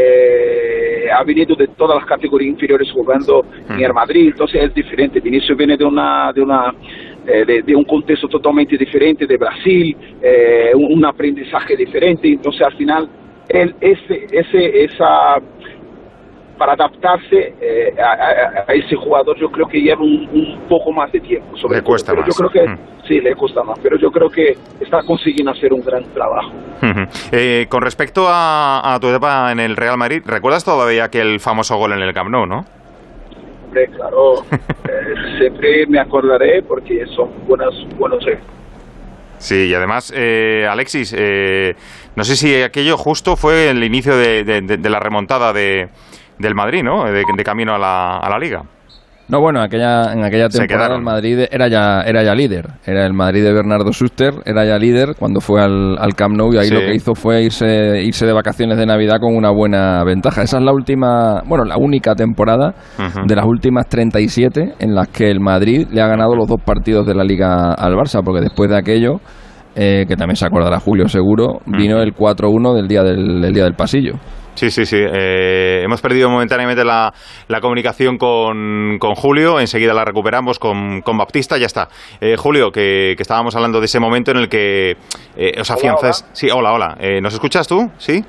Eh, ha venido de todas las categorías inferiores jugando mm. en el Madrid, entonces es diferente. Vinicius viene de una de una eh, de, de un contexto totalmente diferente de Brasil, eh, un, un aprendizaje diferente, entonces al final él ese ese esa para adaptarse eh, a, a, a ese jugador yo creo que lleva un, un poco más de tiempo. Sobre le cuesta todo. Pero más. Yo creo que mm. sí, le cuesta más, pero yo creo que está consiguiendo hacer un gran trabajo. Uh-huh. Eh, con respecto a, a tu etapa en el Real Madrid, ¿recuerdas todavía aquel famoso gol en el Camp Nou, no? Hombre, claro, eh, siempre me acordaré porque son buenas, buenos eh. Sí, y además, eh, Alexis, eh, no sé si aquello justo fue el inicio de, de, de, de la remontada de, del Madrid, ¿no? De, de camino a la, a la Liga. No, bueno, aquella, en aquella temporada el Madrid era ya era ya líder. Era el Madrid de Bernardo Schuster, era ya líder cuando fue al, al Camp Nou y ahí sí. Lo que hizo fue irse irse de vacaciones de Navidad con una buena ventaja. Esa es la última, bueno, la única temporada uh-huh. de las últimas treinta y siete en las que el Madrid le ha ganado los dos partidos de la Liga al Barça, porque después de aquello, eh, que también se acordará Julio seguro, uh-huh. vino el cuatro uno del día del, del día del pasillo. Sí, sí, sí. Eh, hemos perdido momentáneamente la, la comunicación con, con Julio. Enseguida la recuperamos con, con Baptista. Ya está. Eh, Julio, que, que estábamos hablando de ese momento en el que eh, os afianzas. Hola, hola. Sí, hola, hola. Eh, ¿Nos escuchas tú? ¿Sí?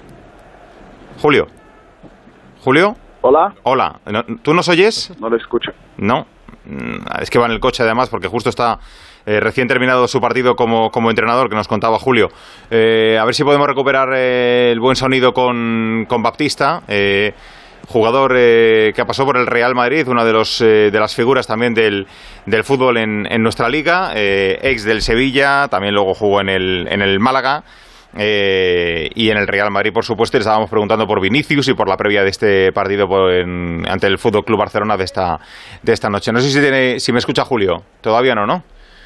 Julio. ¿Julio? Hola. Hola. ¿Tú nos oyes? No lo escucho. No. Es que va en el coche además porque justo está eh, recién terminado su partido como, como entrenador, que nos contaba Julio. Eh, a ver si podemos recuperar eh, el buen sonido con, con Baptista, eh, jugador eh, que pasó por el Real Madrid, una de, los, eh, de las figuras también del, del fútbol en, en nuestra liga, eh, ex del Sevilla, también luego jugó en el, en el Málaga. Eh, y en el Real Madrid, por supuesto, le estábamos preguntando por Vinicius y por la previa de este partido por en, ante el Fútbol Club Barcelona de esta, de esta noche. No sé si, tiene, si me escucha Julio. Todavía no, ¿no?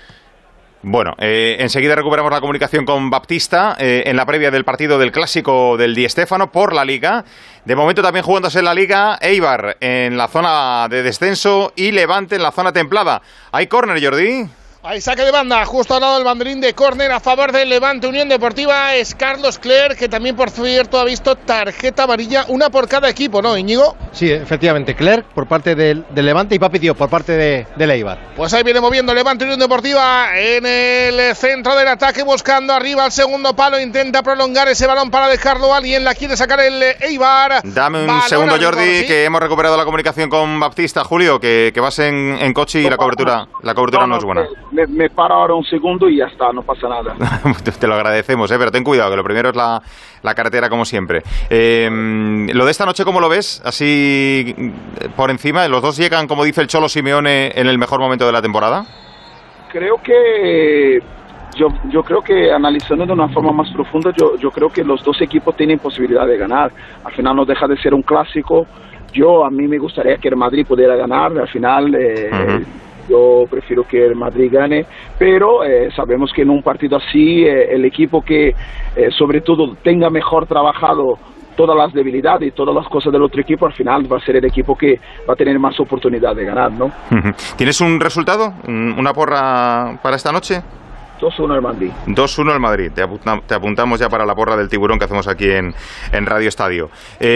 Bueno, eh, enseguida recuperamos la comunicación con Baptista eh, en la previa del partido del Clásico del Di Stéfano por la Liga. De momento también jugándose en la Liga, Eibar en la zona de descenso y Levante en la zona templada. ¿Hay córner, Jordi? Hay saque de banda, justo al lado del banderín de córner a favor del Levante Unión Deportiva. Es Carlos Cler, que también, por cierto, ha visto tarjeta amarilla, una por cada equipo, ¿no, Íñigo? Sí, efectivamente, Cler por parte del, del Levante y Papi Diop por parte de, del Eibar. Pues ahí viene moviendo Levante Unión Deportiva en el centro del ataque, buscando arriba al segundo palo, intenta prolongar ese balón para dejarlo, alguien la quiere sacar el Eibar. Dame un balón segundo, Jordi, ¿sí? Que hemos recuperado la comunicación con Baptista. Julio, que, que vas en, en coche y no, la cobertura, la cobertura no, no, no es buena. Me, me paro ahora un segundo y ya está, no pasa nada. Te lo agradecemos, ¿eh? Pero ten cuidado, que lo primero es la, la carretera, como siempre. Eh, lo de esta noche, ¿cómo lo ves? Así por encima, ¿los dos llegan, como dice el Cholo Simeone, en el mejor momento de la temporada? Creo que yo, yo creo que analizando de una forma más profunda, yo, yo creo que los dos equipos tienen posibilidad de ganar. Al final no deja de ser un clásico. Yo, a mí me gustaría que el Madrid pudiera ganar, al final eh, uh-huh. Yo prefiero que el Madrid gane, pero eh, sabemos que en un partido así, eh, el equipo que eh, sobre todo tenga mejor trabajado todas las debilidades y todas las cosas del otro equipo, al final va a ser el equipo que va a tener más oportunidad de ganar, ¿no? ¿Tienes un resultado? ¿Una porra para esta noche? dos uno el Madrid. dos uno el Madrid. Te, apunta, te apuntamos ya para la porra del tiburón que hacemos aquí en, en Radio Estadio.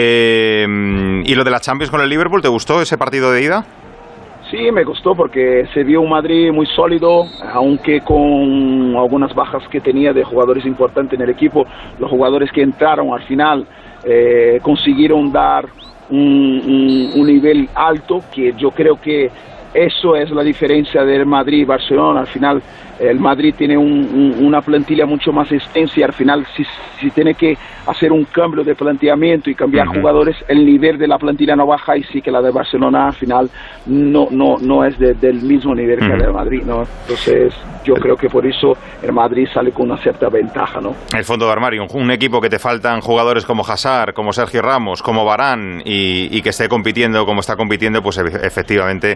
Eh, ¿Y lo de la Champions con el Liverpool? ¿Te gustó ese partido de ida? Sí, me gustó porque se vio un Madrid muy sólido, aunque con algunas bajas que tenía de jugadores importantes en el equipo. Los jugadores que entraron al final eh, consiguieron dar un, un, un nivel alto, que yo creo que eso es la diferencia del Madrid y Barcelona. Al final el Madrid tiene un, un, una plantilla mucho más extensa y al final si, si tiene que hacer un cambio de planteamiento y cambiar uh-huh. jugadores, el nivel de la plantilla no baja, y sí que la de Barcelona al final no no no es de, del mismo nivel uh-huh. que la del Madrid, ¿no? Entonces yo creo que por eso el Madrid sale con una cierta ventaja, ¿no? El fondo de armario, un, un equipo que te faltan jugadores como Hazard, como Sergio Ramos, como Varane y, y que esté compitiendo como está compitiendo, pues efectivamente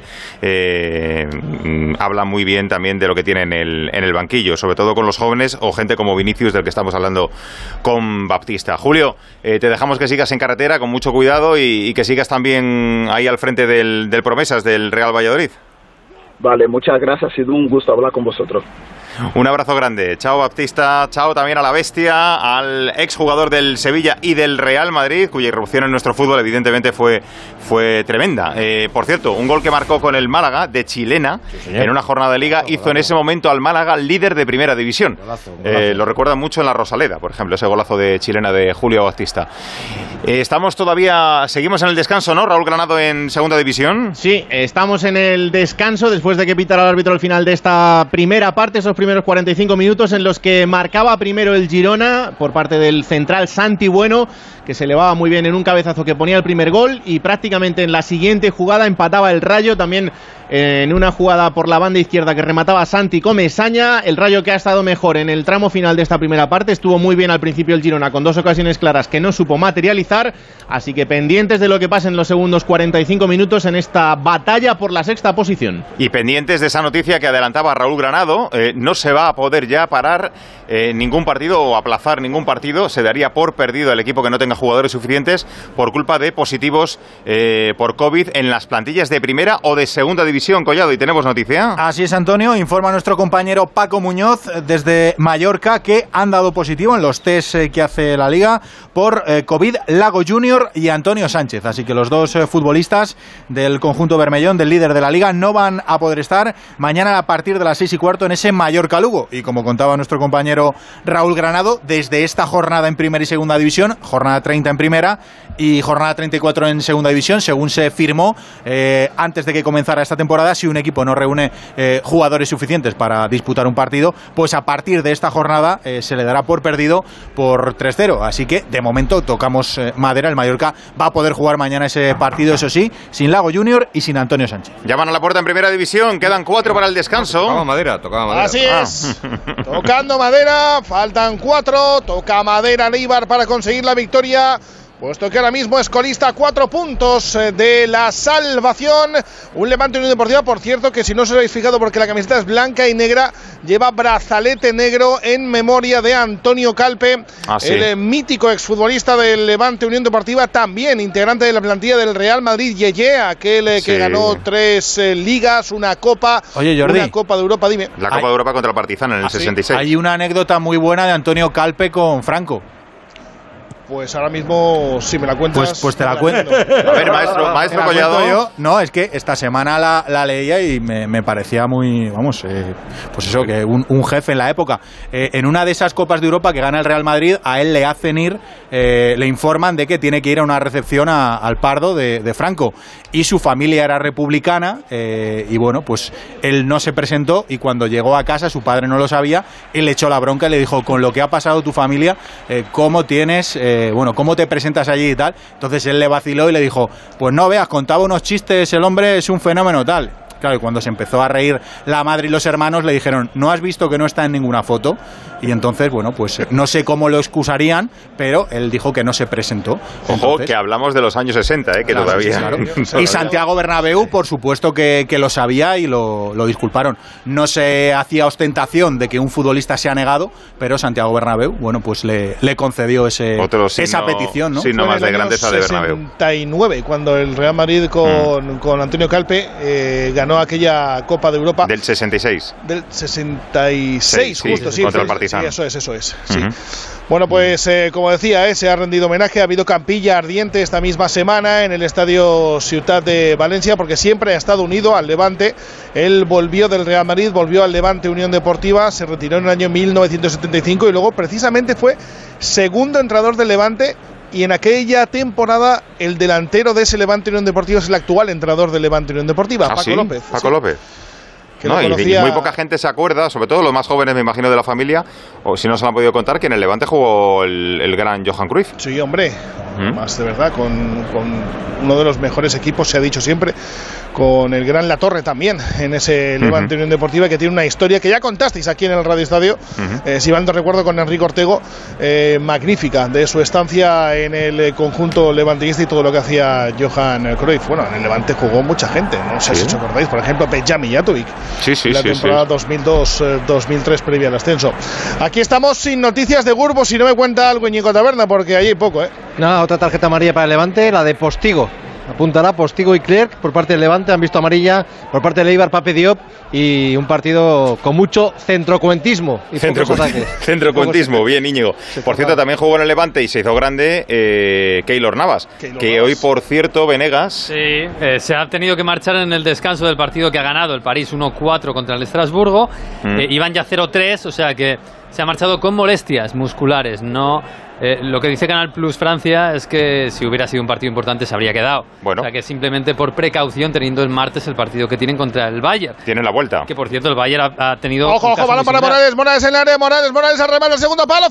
eh, habla muy bien también de lo que tiene en el en el banquillo, sobre todo con los jóvenes o gente como Vinicius, del que estamos hablando con Baptista. Julio, eh, te dejamos que sigas en carretera con mucho cuidado y, y que sigas también ahí al frente del, del Promesas del Real Valladolid. Vale, muchas gracias, ha sido un gusto hablar con vosotros. Un abrazo grande. Chao Baptista, chao también a la bestia, al exjugador del Sevilla y del Real Madrid, cuya irrupción en nuestro fútbol evidentemente fue, fue tremenda. Eh, por cierto, un gol que marcó con el Málaga de chilena sí, en una jornada de Liga hizo en ese momento al Málaga líder de Primera División. Golazo, golazo. Eh, lo recuerdan mucho en la Rosaleda, por ejemplo, ese golazo de chilena de Julio Baptista. Eh, estamos todavía, seguimos en el descanso, ¿no? Raúl Granado en Segunda División. Sí, estamos en el descanso después de que pitara el árbitro al final de esta primera parte, esos primeros cuarenta y cinco minutos en los que marcaba primero el Girona por parte del central Santi Bueno, que se elevaba muy bien en un cabezazo que ponía el primer gol, y prácticamente en la siguiente jugada empataba el Rayo, también en una jugada por la banda izquierda que remataba Santi Comesaña. El Rayo, que ha estado mejor en el tramo final de esta primera parte, estuvo muy bien al principio el Girona con dos ocasiones claras que no supo materializar, así que pendientes de lo que pase en los segundos cuarenta y cinco minutos en esta batalla por la sexta posición. Y pendientes de esa noticia que adelantaba Raúl Granado, eh, no se va a poder ya parar eh, ningún partido o aplazar ningún partido, se daría por perdido el equipo que no tenga jugadores suficientes por culpa de positivos eh, por COVID en las plantillas de primera o de segunda división, Collado, y tenemos noticia. Así es, Antonio, informa nuestro compañero Paco Muñoz desde Mallorca que han dado positivo en los test eh, que hace la Liga por eh, COVID Lago Junior y Antonio Sánchez, así que los dos eh, futbolistas del conjunto bermellón, del líder de la Liga, no van a poder estar mañana a partir de las seis y cuarto en ese Mallorca-Lugo, y como contaba nuestro compañero Raúl Granado, desde esta jornada en primera y segunda división, jornada treinta en primera y jornada treinta y cuatro en segunda división, según se firmó eh, antes de que comenzara esta temporada, si un equipo no reúne eh, jugadores suficientes para disputar un partido, pues a partir de esta jornada eh, se le dará por perdido por tres cero, así que de momento tocamos eh, madera, el Mallorca va a poder jugar mañana ese partido, eso sí, sin Lago Junior y sin Antonio Sánchez. Llaman a la puerta en primera división, quedan cuatro para el descanso. Tocaba madera, tocaba madera. Así es, ah. Tocando madera, faltan cuatro, toca madera Leibar para conseguir la victoria, puesto que ahora mismo es colista, cuatro puntos de la salvación. Un Levante Unión Deportiva, por cierto, que si no os habéis fijado, porque la camiseta es blanca y negra, lleva brazalete negro en memoria de Antonio Calpe, ah, sí. el mítico exfutbolista del Levante Unión Deportiva, también integrante de la plantilla del Real Madrid, Yeye, aquel sí. que ganó tres eh, ligas, una copa, Oye, Jordi, una Copa de Europa, dime. La Copa hay, de Europa contra el Partizan en el ¿Ah, sesenta y seis. Sí? Hay una anécdota muy buena de Antonio Calpe con Franco. Pues ahora mismo, si me la cuentas... Pues, pues te la cuento. A ver, maestro, maestro Collado. Yo, no, es que esta semana la, la leía y me, me parecía muy, vamos, eh, pues eso, que un, un jefe en la época. Eh, en una de esas Copas de Europa que gana el Real Madrid, a él le hacen ir, eh, le informan de que tiene que ir a una recepción a, al Pardo de, de Franco. Y su familia era republicana, eh, y bueno, pues él no se presentó, y cuando llegó a casa, su padre no lo sabía, él le echó la bronca y le dijo, con lo que ha pasado tu familia, eh, ¿cómo tienes... Eh, bueno, ¿cómo te presentas allí y tal? Entonces él le vaciló y le dijo, pues no veas, contaba unos chistes, el hombre es un fenómeno tal. Claro, y cuando se empezó a reír la madre y los hermanos le dijeron, ¿no has visto que no está en ninguna foto? Y entonces, bueno, pues no sé cómo lo excusarían, pero él dijo que no se presentó. Ojo, entonces, que hablamos de los años sesenta, ¿eh? Que claro, todavía... Sí, claro. Y Santiago Bernabéu, por supuesto que, que lo sabía y lo, lo disculparon. No se hacía ostentación de que un futbolista se ha negado, pero Santiago Bernabéu, bueno, pues le, le concedió ese, Otro signo, esa petición, ¿no? Signo más de grandeza de Bernabéu. sesenta y nueve, cuando el Real Madrid con, mm. con Antonio Calpe eh, ganó ganó aquella Copa de Europa. Del sesenta y seis. Del sesenta y seis, sí, justo, sí. Contra sí, el Partizan. Sí, eso es, eso es. Sí. Uh-huh. Bueno, pues eh, como decía, eh, se ha rendido homenaje, ha habido campilla ardiente esta misma semana en el Estadio Ciutat de Valencia, porque siempre ha estado unido al Levante. Él volvió del Real Madrid, volvió al Levante Unión Deportiva, se retiró en el año mil novecientos setenta y cinco y luego precisamente fue segundo entrenador del Levante. Y en aquella temporada el delantero de ese Levante Unión Deportiva es el actual entrenador del Levante Unión Deportiva, ¿Ah, Paco sí? López. Paco sí. López. No, conocía... y muy poca gente se acuerda, sobre todo los más jóvenes, me imagino, de la familia, o si no se lo han podido contar, que en el Levante jugó el, el gran Johan Cruyff. Sí, hombre, ¿Mm? más de verdad, con, con uno de los mejores equipos, se ha dicho siempre, con el gran Latorre también, en ese Levante uh-huh. Unión Deportiva, que tiene una historia que ya contasteis aquí en el Radio Estadio, uh-huh. eh, si mal no recuerdo, con Enrique Ortego, eh, magnífica, de su estancia en el conjunto levantinista y todo lo que hacía Johan Cruyff. Bueno, en el Levante jugó mucha gente, no sé ¿Sí? si os acordáis, por ejemplo, Peja Mijatovic, sí, sí, la sí, temporada sí. dos mil dos dos mil tres previa al ascenso. Aquí estamos sin noticias de Burgos, si no me cuenta algo Íñigo Taberna, porque ahí hay poco, ¿eh? No, otra tarjeta amarilla para el Levante, la de Postigo. Apuntará Postigo y Clerc por parte del Levante, han visto amarilla por parte del Eibar, Pape Diop, y un partido con mucho centrocuentismo y Centrocuentismo, centrocuentismo bien Íñigo. Por cierto, también jugó en el Levante y se hizo grande eh, Keylor Navas, Keylor que Navas. Hoy, por cierto, Venegas... Sí, eh, se ha tenido que marchar en el descanso del partido que ha ganado el París uno cuatro contra el Estrasburgo, mm. eh, iban ya cero tres, o sea que se ha marchado con molestias musculares, no... Eh, lo que dice Canal Plus Francia es que si hubiera sido un partido importante se habría quedado. Bueno. O sea que simplemente por precaución, teniendo el martes el partido que tienen contra el Bayern. Tienen la vuelta. Que por cierto el Bayern ha, ha tenido... Ojo, ojo, balón para Morales, Morales en el área, Morales, Morales al remate, el segundo palo,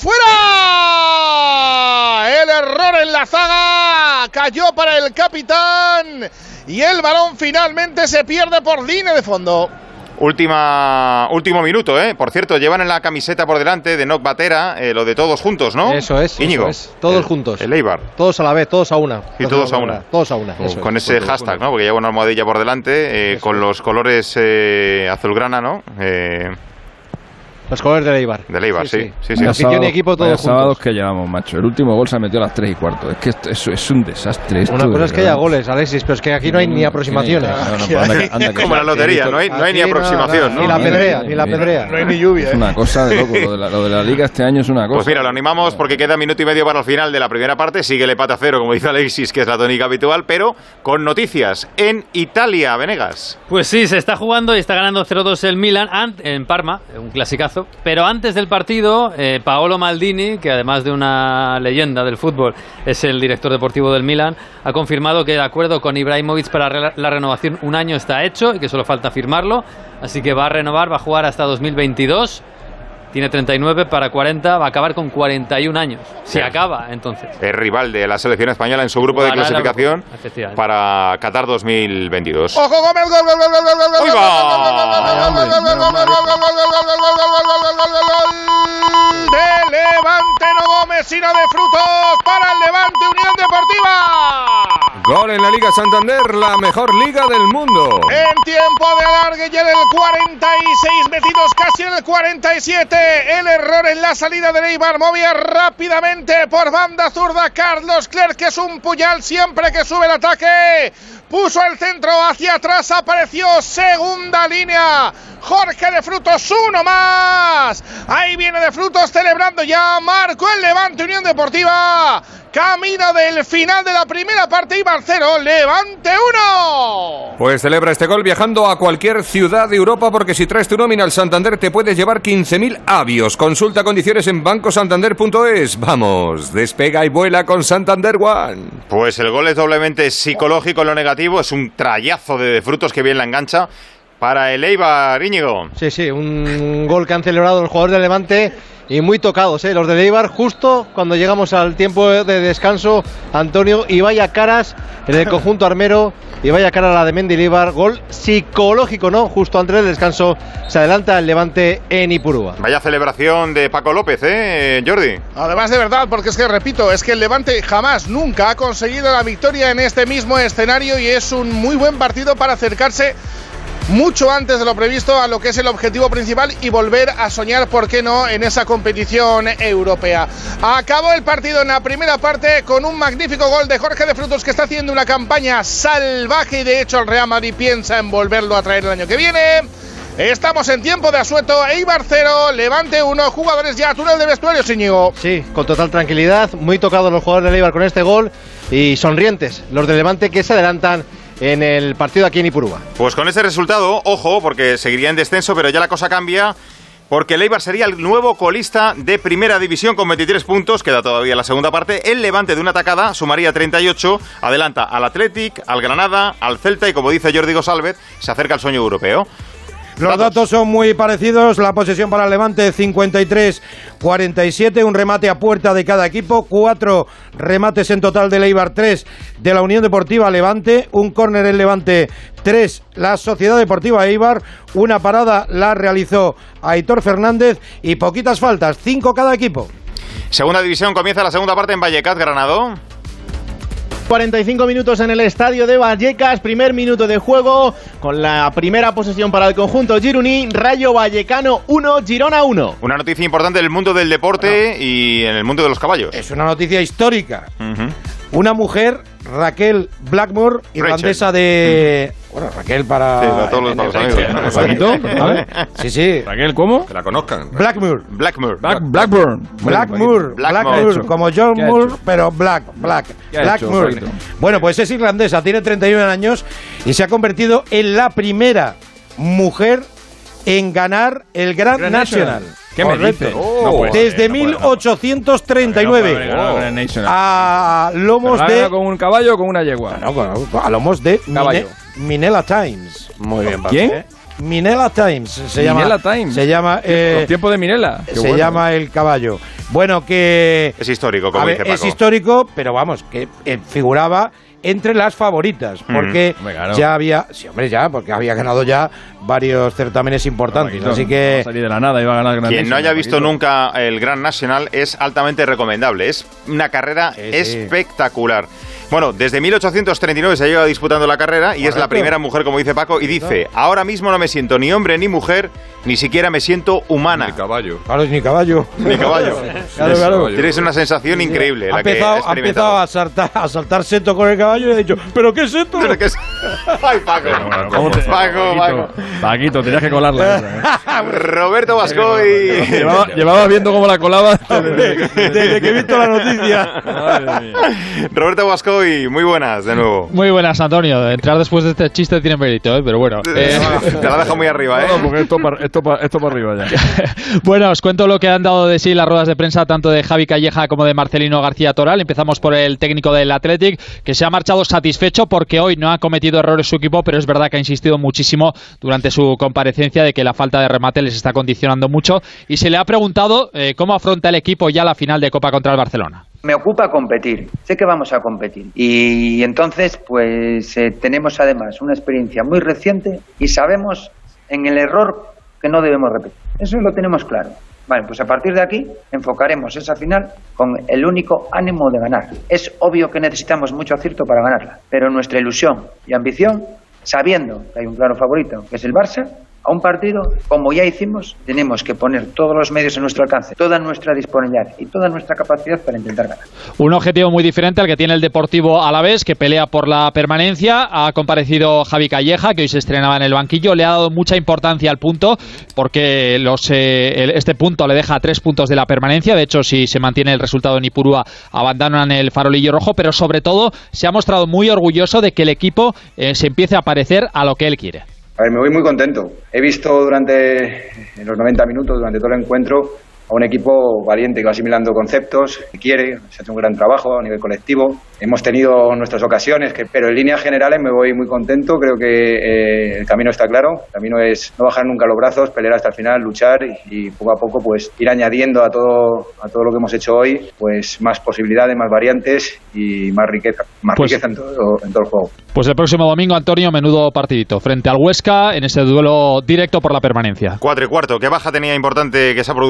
¡fuera! El error en la zaga, cayó para el capitán y el balón finalmente se pierde por línea de fondo. Última, último minuto, ¿eh? Por cierto, llevan en la camiseta por delante de Noc Batera eh, lo de todos juntos, ¿no? Eso es, Íñigo, eso es. Todos el, juntos. El Eibar. Todos a la vez, todos a una. Y todos a una. Todos a una. Eso con es. ese todos hashtag, ¿no? Porque lleva una almohadilla por delante eh, con es. los colores eh, azulgrana, ¿no? Eh... Los colores del Eibar. Del Eibar, sí. sí, sí, sí. Afición y equipo todos juntos. Sábados que llevamos, macho. El último gol se ha metido a las tres y cuarto. Es que esto, eso es un desastre. Esto, Una cosa es que haya goles, Alexis, pero es que aquí no hay ni aproximaciones. Como la lotería, no hay, no hay ni aproximación, ¿no? Ni la pedrea, ni la pedrea. No hay ni lluvia. Es una cosa de loco. Lo de, la, lo de la Liga este año es una cosa. Pues mira, lo animamos porque queda minuto y medio para el final de la primera parte. Sigue el empate a cero, como dice Alexis, que es la tónica habitual, pero con noticias en Italia, Venegas. Pues sí, se está jugando y está ganando cero dos el Milan en Parma, un clasicazo. Pero antes del partido, eh, Paolo Maldini, que además de una leyenda del fútbol es el director deportivo del Milan, ha confirmado que el acuerdo con Ibrahimovic para re- la renovación un año está hecho y que solo falta firmarlo, así que va a renovar, va a jugar hasta dos mil veintidós. Tiene treinta y nueve para cuarenta, va a acabar con cuarenta y un años. Si acaba, entonces. Es rival de la selección española en su grupo de clasificación para Qatar dos mil veintidós. ¡Ojo, Gómez! ¡Gol, gol, gol, gol, gol, gol, gol, de Levante, no Gómez, sino de Frutos para el Levante Unión Deportiva! Gol en la Liga Santander, la mejor liga del mundo. En tiempo de alargue ya en el cuarenta y seis, metidos casi en el cuarenta y siete. El error en la salida de Eibar, movía rápidamente por banda zurda Carlos Clerc, que es un puñal siempre que sube el ataque. Puso el centro hacia atrás, apareció segunda línea. Jorge de Frutos, uno más. Ahí viene de Frutos celebrando ya. Marcó el Levante Unión Deportiva. Camino del final de la primera parte. Eibar cero, Levante uno. Pues celebra este gol viajando a cualquier ciudad de Europa, porque si traes tu nómina al Santander te puedes llevar quince mil avios. Consulta condiciones en banco santander punto es. Vamos, despega y vuela con Santander One. Pues el gol es doblemente psicológico en lo negativo. Es un trayazo de, de Frutos que bien la engancha para el Eibar, Íñigo. Sí, sí, un gol que han celebrado el jugador del Levante y muy tocados, ¿eh? Los del Eibar, justo cuando llegamos al tiempo de descanso, Antonio, y vaya caras en el conjunto armero, y vaya cara la de Mendilibar, gol psicológico, ¿no? Justo antes del descanso se adelanta el Levante en Ipurúa. Vaya celebración de Paco López, ¿eh, Jordi? Además de verdad, porque es que, repito, es que el Levante jamás, nunca ha conseguido la victoria en este mismo escenario y es un muy buen partido para acercarse mucho antes de lo previsto a lo que es el objetivo principal y volver a soñar, ¿por qué no?, en esa competición europea. Acabó el partido en la primera parte con un magnífico gol de Jorge de Frutos, que está haciendo una campaña salvaje y de hecho el Real Madrid piensa en volverlo a traer el año que viene. Estamos en tiempo de asueto. Eibar cero, Levante uno, jugadores ya, túnel de vestuarios, Íñigo. Sí, con total tranquilidad, muy tocados los jugadores de Eibar con este gol y sonrientes los de Levante, que se adelantan en el partido aquí en Ipurúa. Pues con ese resultado, ojo, porque seguiría en descenso, pero ya la cosa cambia, porque el Eibar sería el nuevo colista de Primera División con veintitrés puntos, queda todavía la segunda parte. El Levante de una tacada sumaría treinta y ocho, adelanta al Athletic, al Granada, al Celta y, como dice Jordi González, se acerca al sueño europeo. Los datos son muy parecidos. La posesión para el Levante cincuenta y tres cuarenta y siete, un remate a puerta de cada equipo, cuatro remates en total del Eibar, tres de la Unión Deportiva Levante, un córner en Levante, tres la Sociedad Deportiva Eibar, una parada la realizó Aitor Fernández y poquitas faltas, cinco cada equipo. Segunda división, comienza la segunda parte en Vallecas, Granado. cuarenta y cinco minutos en el estadio de Vallecas, primer minuto de juego, con la primera posesión para el conjunto gironí, Rayo Vallecano uno, Girona uno. Una noticia importante en el mundo del deporte no. y en el mundo de los caballos. Es una noticia histórica. Uh-huh. Una mujer, Raquel Blackmore, irlandesa de... Bueno, Raquel para... Sí, para todos los, para los amigos. ¿Paquito? A ver. Sí, sí. ¿Raquel cómo? Que la conozcan. Blackmore. Blackmore. Black, Blackburn. Blackmore. Blackmore. Como John Moore, pero Black. Black. Blackmore. Bueno, pues es irlandesa, tiene treinta y uno años y se ha convertido en la primera mujer en ganar el Grand, Grand National. National. ¿Qué me dices? Oh, no puede, desde no puede, mil ochocientos treinta y nueve no puede, no puede, a lomos de... ¿Con un caballo o con una yegua? No, no, a lomos de Mine, Minella Times. Muy bien. ¿Quién? ¿Eh? Minella Times. Se Minella llama, Times. Se llama... Eh, Los tiempos de Minella. Qué se bueno. llama el caballo. Bueno, que... Es histórico, como a dice ver, Paco. Es histórico, pero vamos, que eh, figuraba entre las favoritas, porque mm, claro. ya había, sí hombre ya, porque había ganado ya varios certámenes importantes, no, así que no salir de la nada, iba a ganar el Gran Quien National, no haya visto Paquito. nunca el Grand National es altamente recomendable, es una carrera sí, espectacular. Bueno, desde mil ochocientos treinta y nueve se lleva disputando la carrera y Correcto. Es la primera mujer, como dice Paco, y dice, ahora mismo no me siento ni hombre ni mujer, ni siquiera me siento humana. Ni caballo. Claro, ni caballo. Ni caballo. Claro, claro. Tienes una sensación increíble. Ha la empezado, que ha empezado a saltar, a saltar seto con el caballo y ha dicho, ¿pero qué es esto? ¿Pero qué es? Ay, Paco. Bueno, ¿cómo te... Paco, Paco. Paquito, tenías que colarla. Esa, ¿eh? Roberto Bascoy. Llevaba, llevaba viendo cómo la colaba desde, desde que he visto la noticia. Roberto Bascoy, muy buenas de nuevo. Muy buenas, Antonio. Entrar después de este chiste tiene mérito, ¿eh? Pero bueno. Eh... Te la dejo muy arriba, ¿eh? No, porque esto para esto pa, esto pa arriba ya. Bueno, os cuento lo que han dado de sí las ruedas de prensa tanto de Javi Calleja como de Marcelino García Toral. Empezamos por el técnico del Athletic, que se ha marchado satisfecho porque hoy no ha cometido errores su equipo, pero es verdad que ha insistido muchísimo durante su comparecencia de que la falta de remate les está condicionando mucho y se le ha preguntado eh, cómo afronta el equipo ya la final de Copa contra el Barcelona. Me ocupa competir, sé que vamos a competir y entonces pues eh, tenemos además una experiencia muy reciente y sabemos en el error que no debemos repetir, eso lo tenemos claro. Vale, pues a partir de aquí enfocaremos esa final con el único ánimo de ganar. Es obvio que necesitamos mucho acierto para ganarla, pero nuestra ilusión y ambición, sabiendo que hay un claro favorito, que es el Barça, a un partido, como ya hicimos, tenemos que poner todos los medios a nuestro alcance, toda nuestra disponibilidad y toda nuestra capacidad para intentar ganar. Un objetivo muy diferente al que tiene el Deportivo Alavés, que pelea por la permanencia. Ha comparecido Javi Calleja, que hoy se estrenaba en el banquillo. Le ha dado mucha importancia al punto, porque los, eh, este punto le deja tres puntos de la permanencia. De hecho, si se mantiene el resultado en Ipurúa, abandonan el farolillo rojo, pero sobre todo se ha mostrado muy orgulloso de que el equipo eh, se empiece a parecer a lo que él quiere. A ver, me voy muy contento. He visto durante los noventa minutos, durante todo el encuentro, a un equipo valiente que va asimilando conceptos, que quiere, se ha hecho un gran trabajo a nivel colectivo. Hemos tenido nuestras ocasiones, que, pero en líneas generales me voy muy contento. Creo que eh, el camino está claro. El camino es no bajar nunca los brazos, pelear hasta el final, luchar y, y poco a poco pues ir añadiendo a todo a todo lo que hemos hecho hoy pues más posibilidades, más variantes y más riqueza, más pues, riqueza en todo, en todo el juego. Pues el próximo domingo, Antonio, menudo partidito frente al Huesca en ese duelo directo por la permanencia. Cuatro y cuarto. ¿Qué baja tenía importante que se ha producido en el partido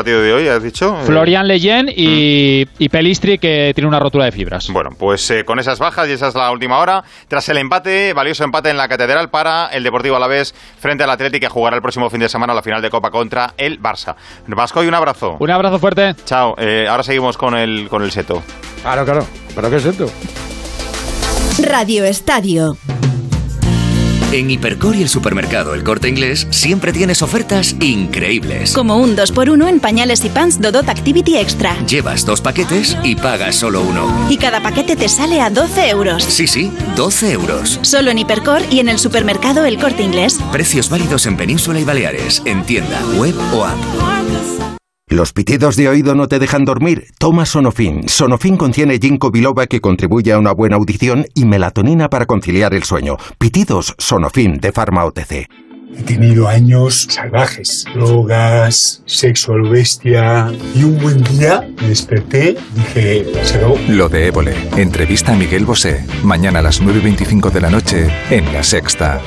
partido de hoy, has dicho? Florian Leyen y, y Pelistri, que tiene una rotura de fibras. Bueno, pues eh, con esas bajas, y esa es la última hora, tras el empate, valioso empate en la Catedral para el Deportivo Alavés frente al Athletic, que jugará el próximo fin de semana la final de Copa contra el Barça. Vascoy, un abrazo. Un abrazo fuerte. Chao. Eh, ahora seguimos con el, con el seto. Claro, claro. ¿Pero qué seto? Radio Estadio. En Hipercor y el supermercado El Corte Inglés siempre tienes ofertas increíbles. Como un dos por uno en pañales y pants Dodot Activity Extra. Llevas dos paquetes y pagas solo uno. Y cada paquete te sale a doce euros. Sí, sí, doce euros. Solo en Hipercor y en el supermercado El Corte Inglés. Precios válidos en Península y Baleares, en tienda, web o app. ¿Los pitidos de oído no te dejan dormir? Toma Sonofin. Sonofin contiene ginkgo biloba, que contribuye a una buena audición, y melatonina para conciliar el sueño. Pitidos Sonofin de Pharma O T C. He tenido años salvajes, drogas, sexo a lo bestia, y un buen día me desperté y dije, se acabó. Lo de Évole. Entrevista a Miguel Bosé. Mañana a las nueve y veinticinco de la noche en La Sexta.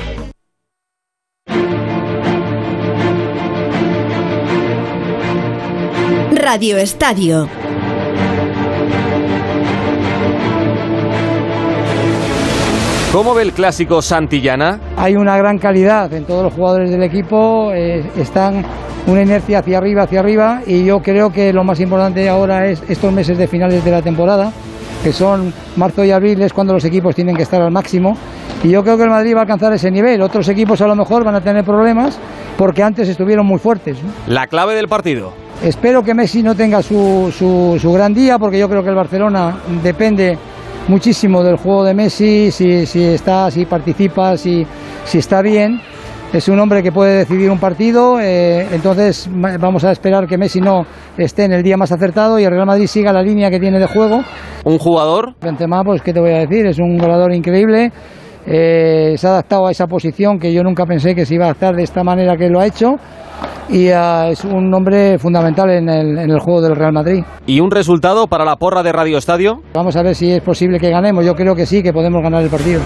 Radio Estadio. ¿Cómo ve el clásico Santillana? Hay una gran calidad en todos los jugadores del equipo, eh, están una inercia hacia arriba, hacia arriba, y yo creo que lo más importante ahora es estos meses de finales de la temporada, que son marzo y abril, es cuando los equipos tienen que estar al máximo, y yo creo que el Madrid va a alcanzar ese nivel. Otros equipos a lo mejor van a tener problemas porque antes estuvieron muy fuertes, ¿no? La clave del partido. Espero que Messi no tenga su, su, su gran día, porque yo creo que el Barcelona depende muchísimo del juego de Messi, si, si está, si participa, si, si está bien. Es un hombre que puede decidir un partido, eh, entonces vamos a esperar que Messi no esté en el día más acertado y el Real Madrid siga la línea que tiene de juego. ¿Un jugador? Benzema, pues qué te voy a decir, es un goleador increíble, eh, se ha adaptado a esa posición que yo nunca pensé que se iba a adaptar de esta manera que lo ha hecho. Y uh, es un hombre fundamental en el, en el juego del Real Madrid. ¿Y un resultado para la porra de Radio Estadio? Vamos a ver si es posible que ganemos. Yo creo que sí, que podemos ganar el partido.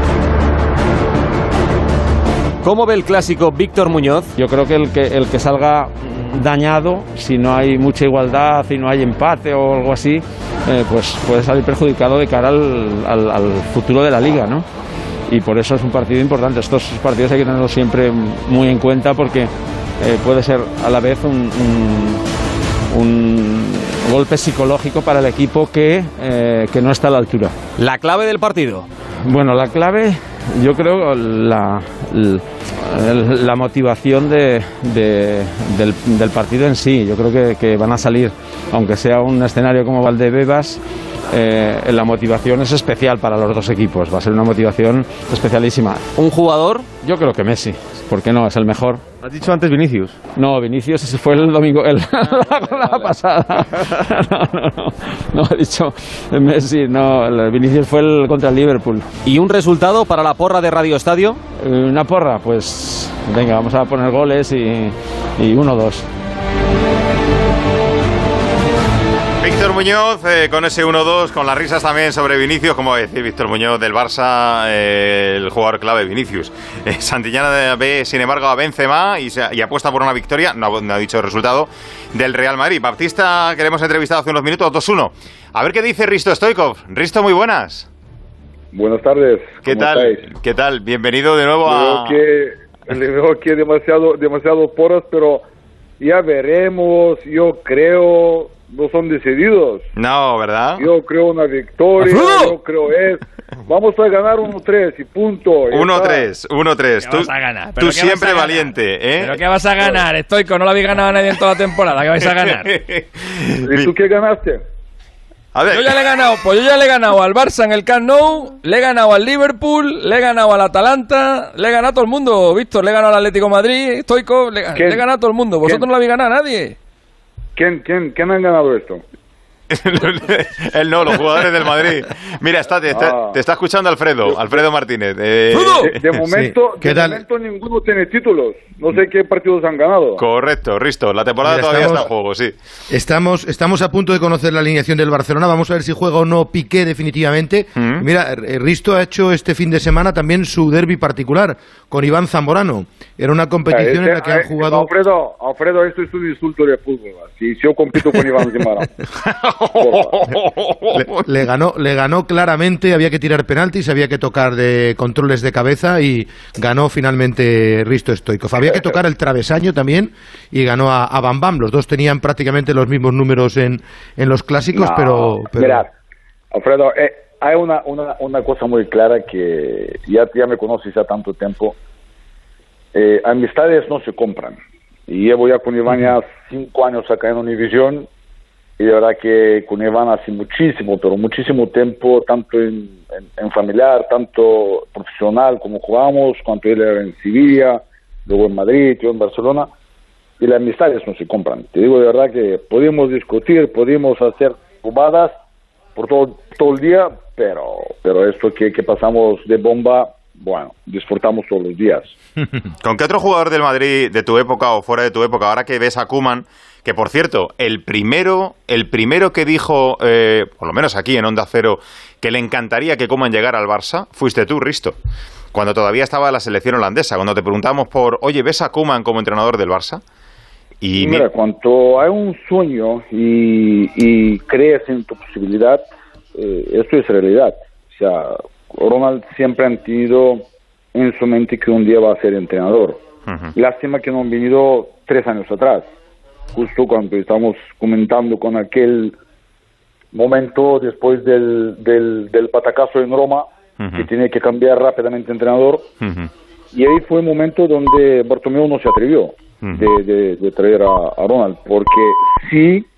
¿Cómo ve el clásico Víctor Muñoz? Yo creo que el que, el que salga dañado, si no hay mucha igualdad, si no hay empate o algo así, eh, pues puede salir perjudicado de cara al, al, al futuro de la Liga, ¿no? Y por eso es un partido importante. Estos partidos hay que tenerlos siempre muy en cuenta, porque eh, puede ser a la vez un, un, un golpe psicológico para el equipo que, eh, que no está a la altura. ¿La clave del partido? Bueno, la clave, yo creo, la, la, la motivación de, de, del, del partido en sí. Yo creo que, que van a salir, aunque sea un escenario como Valdebebas, eh, la motivación es especial para los dos equipos. Va a ser una motivación especialísima. ¿Un jugador? Yo creo que Messi. ¿Por qué no? Es el mejor. ¿Has dicho antes Vinicius? No, Vinicius ese fue el domingo, el, la jornada pasada. No, no, no. No he dicho Messi, no. El Vinicius fue el contra el Liverpool. ¿Y un resultado para la porra de Radio Estadio? Una porra, pues venga, vamos a poner goles y, y uno dos. Víctor Muñoz, eh, con ese uno dos, con las risas también sobre Vinicius, como decir Víctor Muñoz del Barça, eh, el jugador clave Vinicius. Eh, Santillana ve, sin embargo, a Benzema y, se, y apuesta por una victoria, no, no ha dicho el resultado, del Real Madrid. Baptista, que le hemos entrevistado hace unos minutos, dos uno. A ver qué dice Risto Stoikov. Risto, muy buenas. Buenas tardes. ¿Qué tal? Estáis? ¿Qué tal? Bienvenido de nuevo a... Le veo que, le veo que demasiado, demasiado poros, pero ya veremos, yo creo... No son decididos. No, ¿verdad? Yo creo una victoria, yo creo es... Vamos a ganar uno tres y punto. uno tres, uno tres. Tú, vas a ganar? Tú siempre valiente, ¿eh? ¿Pero qué vas a ganar? Estoico, no lo habéis ganado a nadie en toda la temporada. ¿Qué vais a ganar? ¿Y tú qué ganaste? A ver. Yo ya le he ganado, pues yo ya le he ganado al Barça en el Camp Nou, le he ganado al Liverpool, le he ganado al Atalanta, le he ganado a todo el mundo, Víctor, le he ganado al Atlético de Madrid, Stoico, le, le he ganado a todo el mundo. Vosotros ¿Quién? No lo habéis ganado a nadie. ¿Quién, quién, ¿Quién han ganado esto? Él no, los jugadores del Madrid. Mira, está, te, está, Ah. te está escuchando Alfredo, Alfredo Martínez. Eh, De, de momento, Sí. ¿Qué de tal? momento ninguno tiene títulos. No sé qué partidos han ganado. Correcto, Risto, la temporada Mira, todavía estamos- está en juego, sí. Estamos, estamos a punto de conocer la alineación del Barcelona. Vamos a ver si juega o no Piqué definitivamente. Mm. Mira, eh, Risto ha hecho este fin de semana también su derbi particular con Iván Zamorano. Era una competición en la que han Este, jugado... Alfredo, Alfredo, esto es un insulto de fútbol. Si yo compito con Iván Zamorano. Le, le ganó, le ganó claramente, había que tirar penaltis, había que tocar de controles de cabeza y ganó finalmente Risto Stoikov. Había que tocar el travesaño también y ganó a, a Bam Bam. Los dos tenían prácticamente los mismos números en, en los clásicos, No, pero, pero... Mirad, Alfredo, eh, hay una, una, una cosa muy clara que ya, ya me conoces ya tanto tiempo. Eh, amistades no se compran. Y llevo ya con Iván ya cinco años acá en Univision. Y de verdad que con Iván hace muchísimo, pero muchísimo tiempo, tanto en, en, en familiar, tanto profesional como jugamos, cuando él era en Sevilla, luego en Madrid, yo en Barcelona. Y las amistades no se compran. Te digo de verdad que podemos discutir, podemos hacer bobadas por todo, todo el día, pero, pero esto que, que pasamos de bomba, bueno, disfrutamos todos los días. ¿Con qué otro jugador del Madrid de tu época o fuera de tu época, ahora que ves a Koeman, que por cierto, el primero, el primero que dijo, eh, por lo menos aquí en Onda Cero, que le encantaría que Koeman llegara al Barça, fuiste tú, Risto, cuando todavía estaba la selección holandesa, cuando te preguntamos por, oye, ¿ves a Koeman como entrenador del Barça? Y Mira, cuando hay un sueño y, y crees en tu posibilidad, eh, esto es realidad. O sea, Ronald siempre han tenido en su mente que un día va a ser entrenador. Lástima que no han venido tres años atrás, justo cuando estamos comentando con aquel momento después del, del, del patacazo en Roma, que tiene que cambiar rápidamente entrenador. Y ahí fue el momento donde Bartomeu no se atrevió de, de, de traer a, a Ronald, porque sí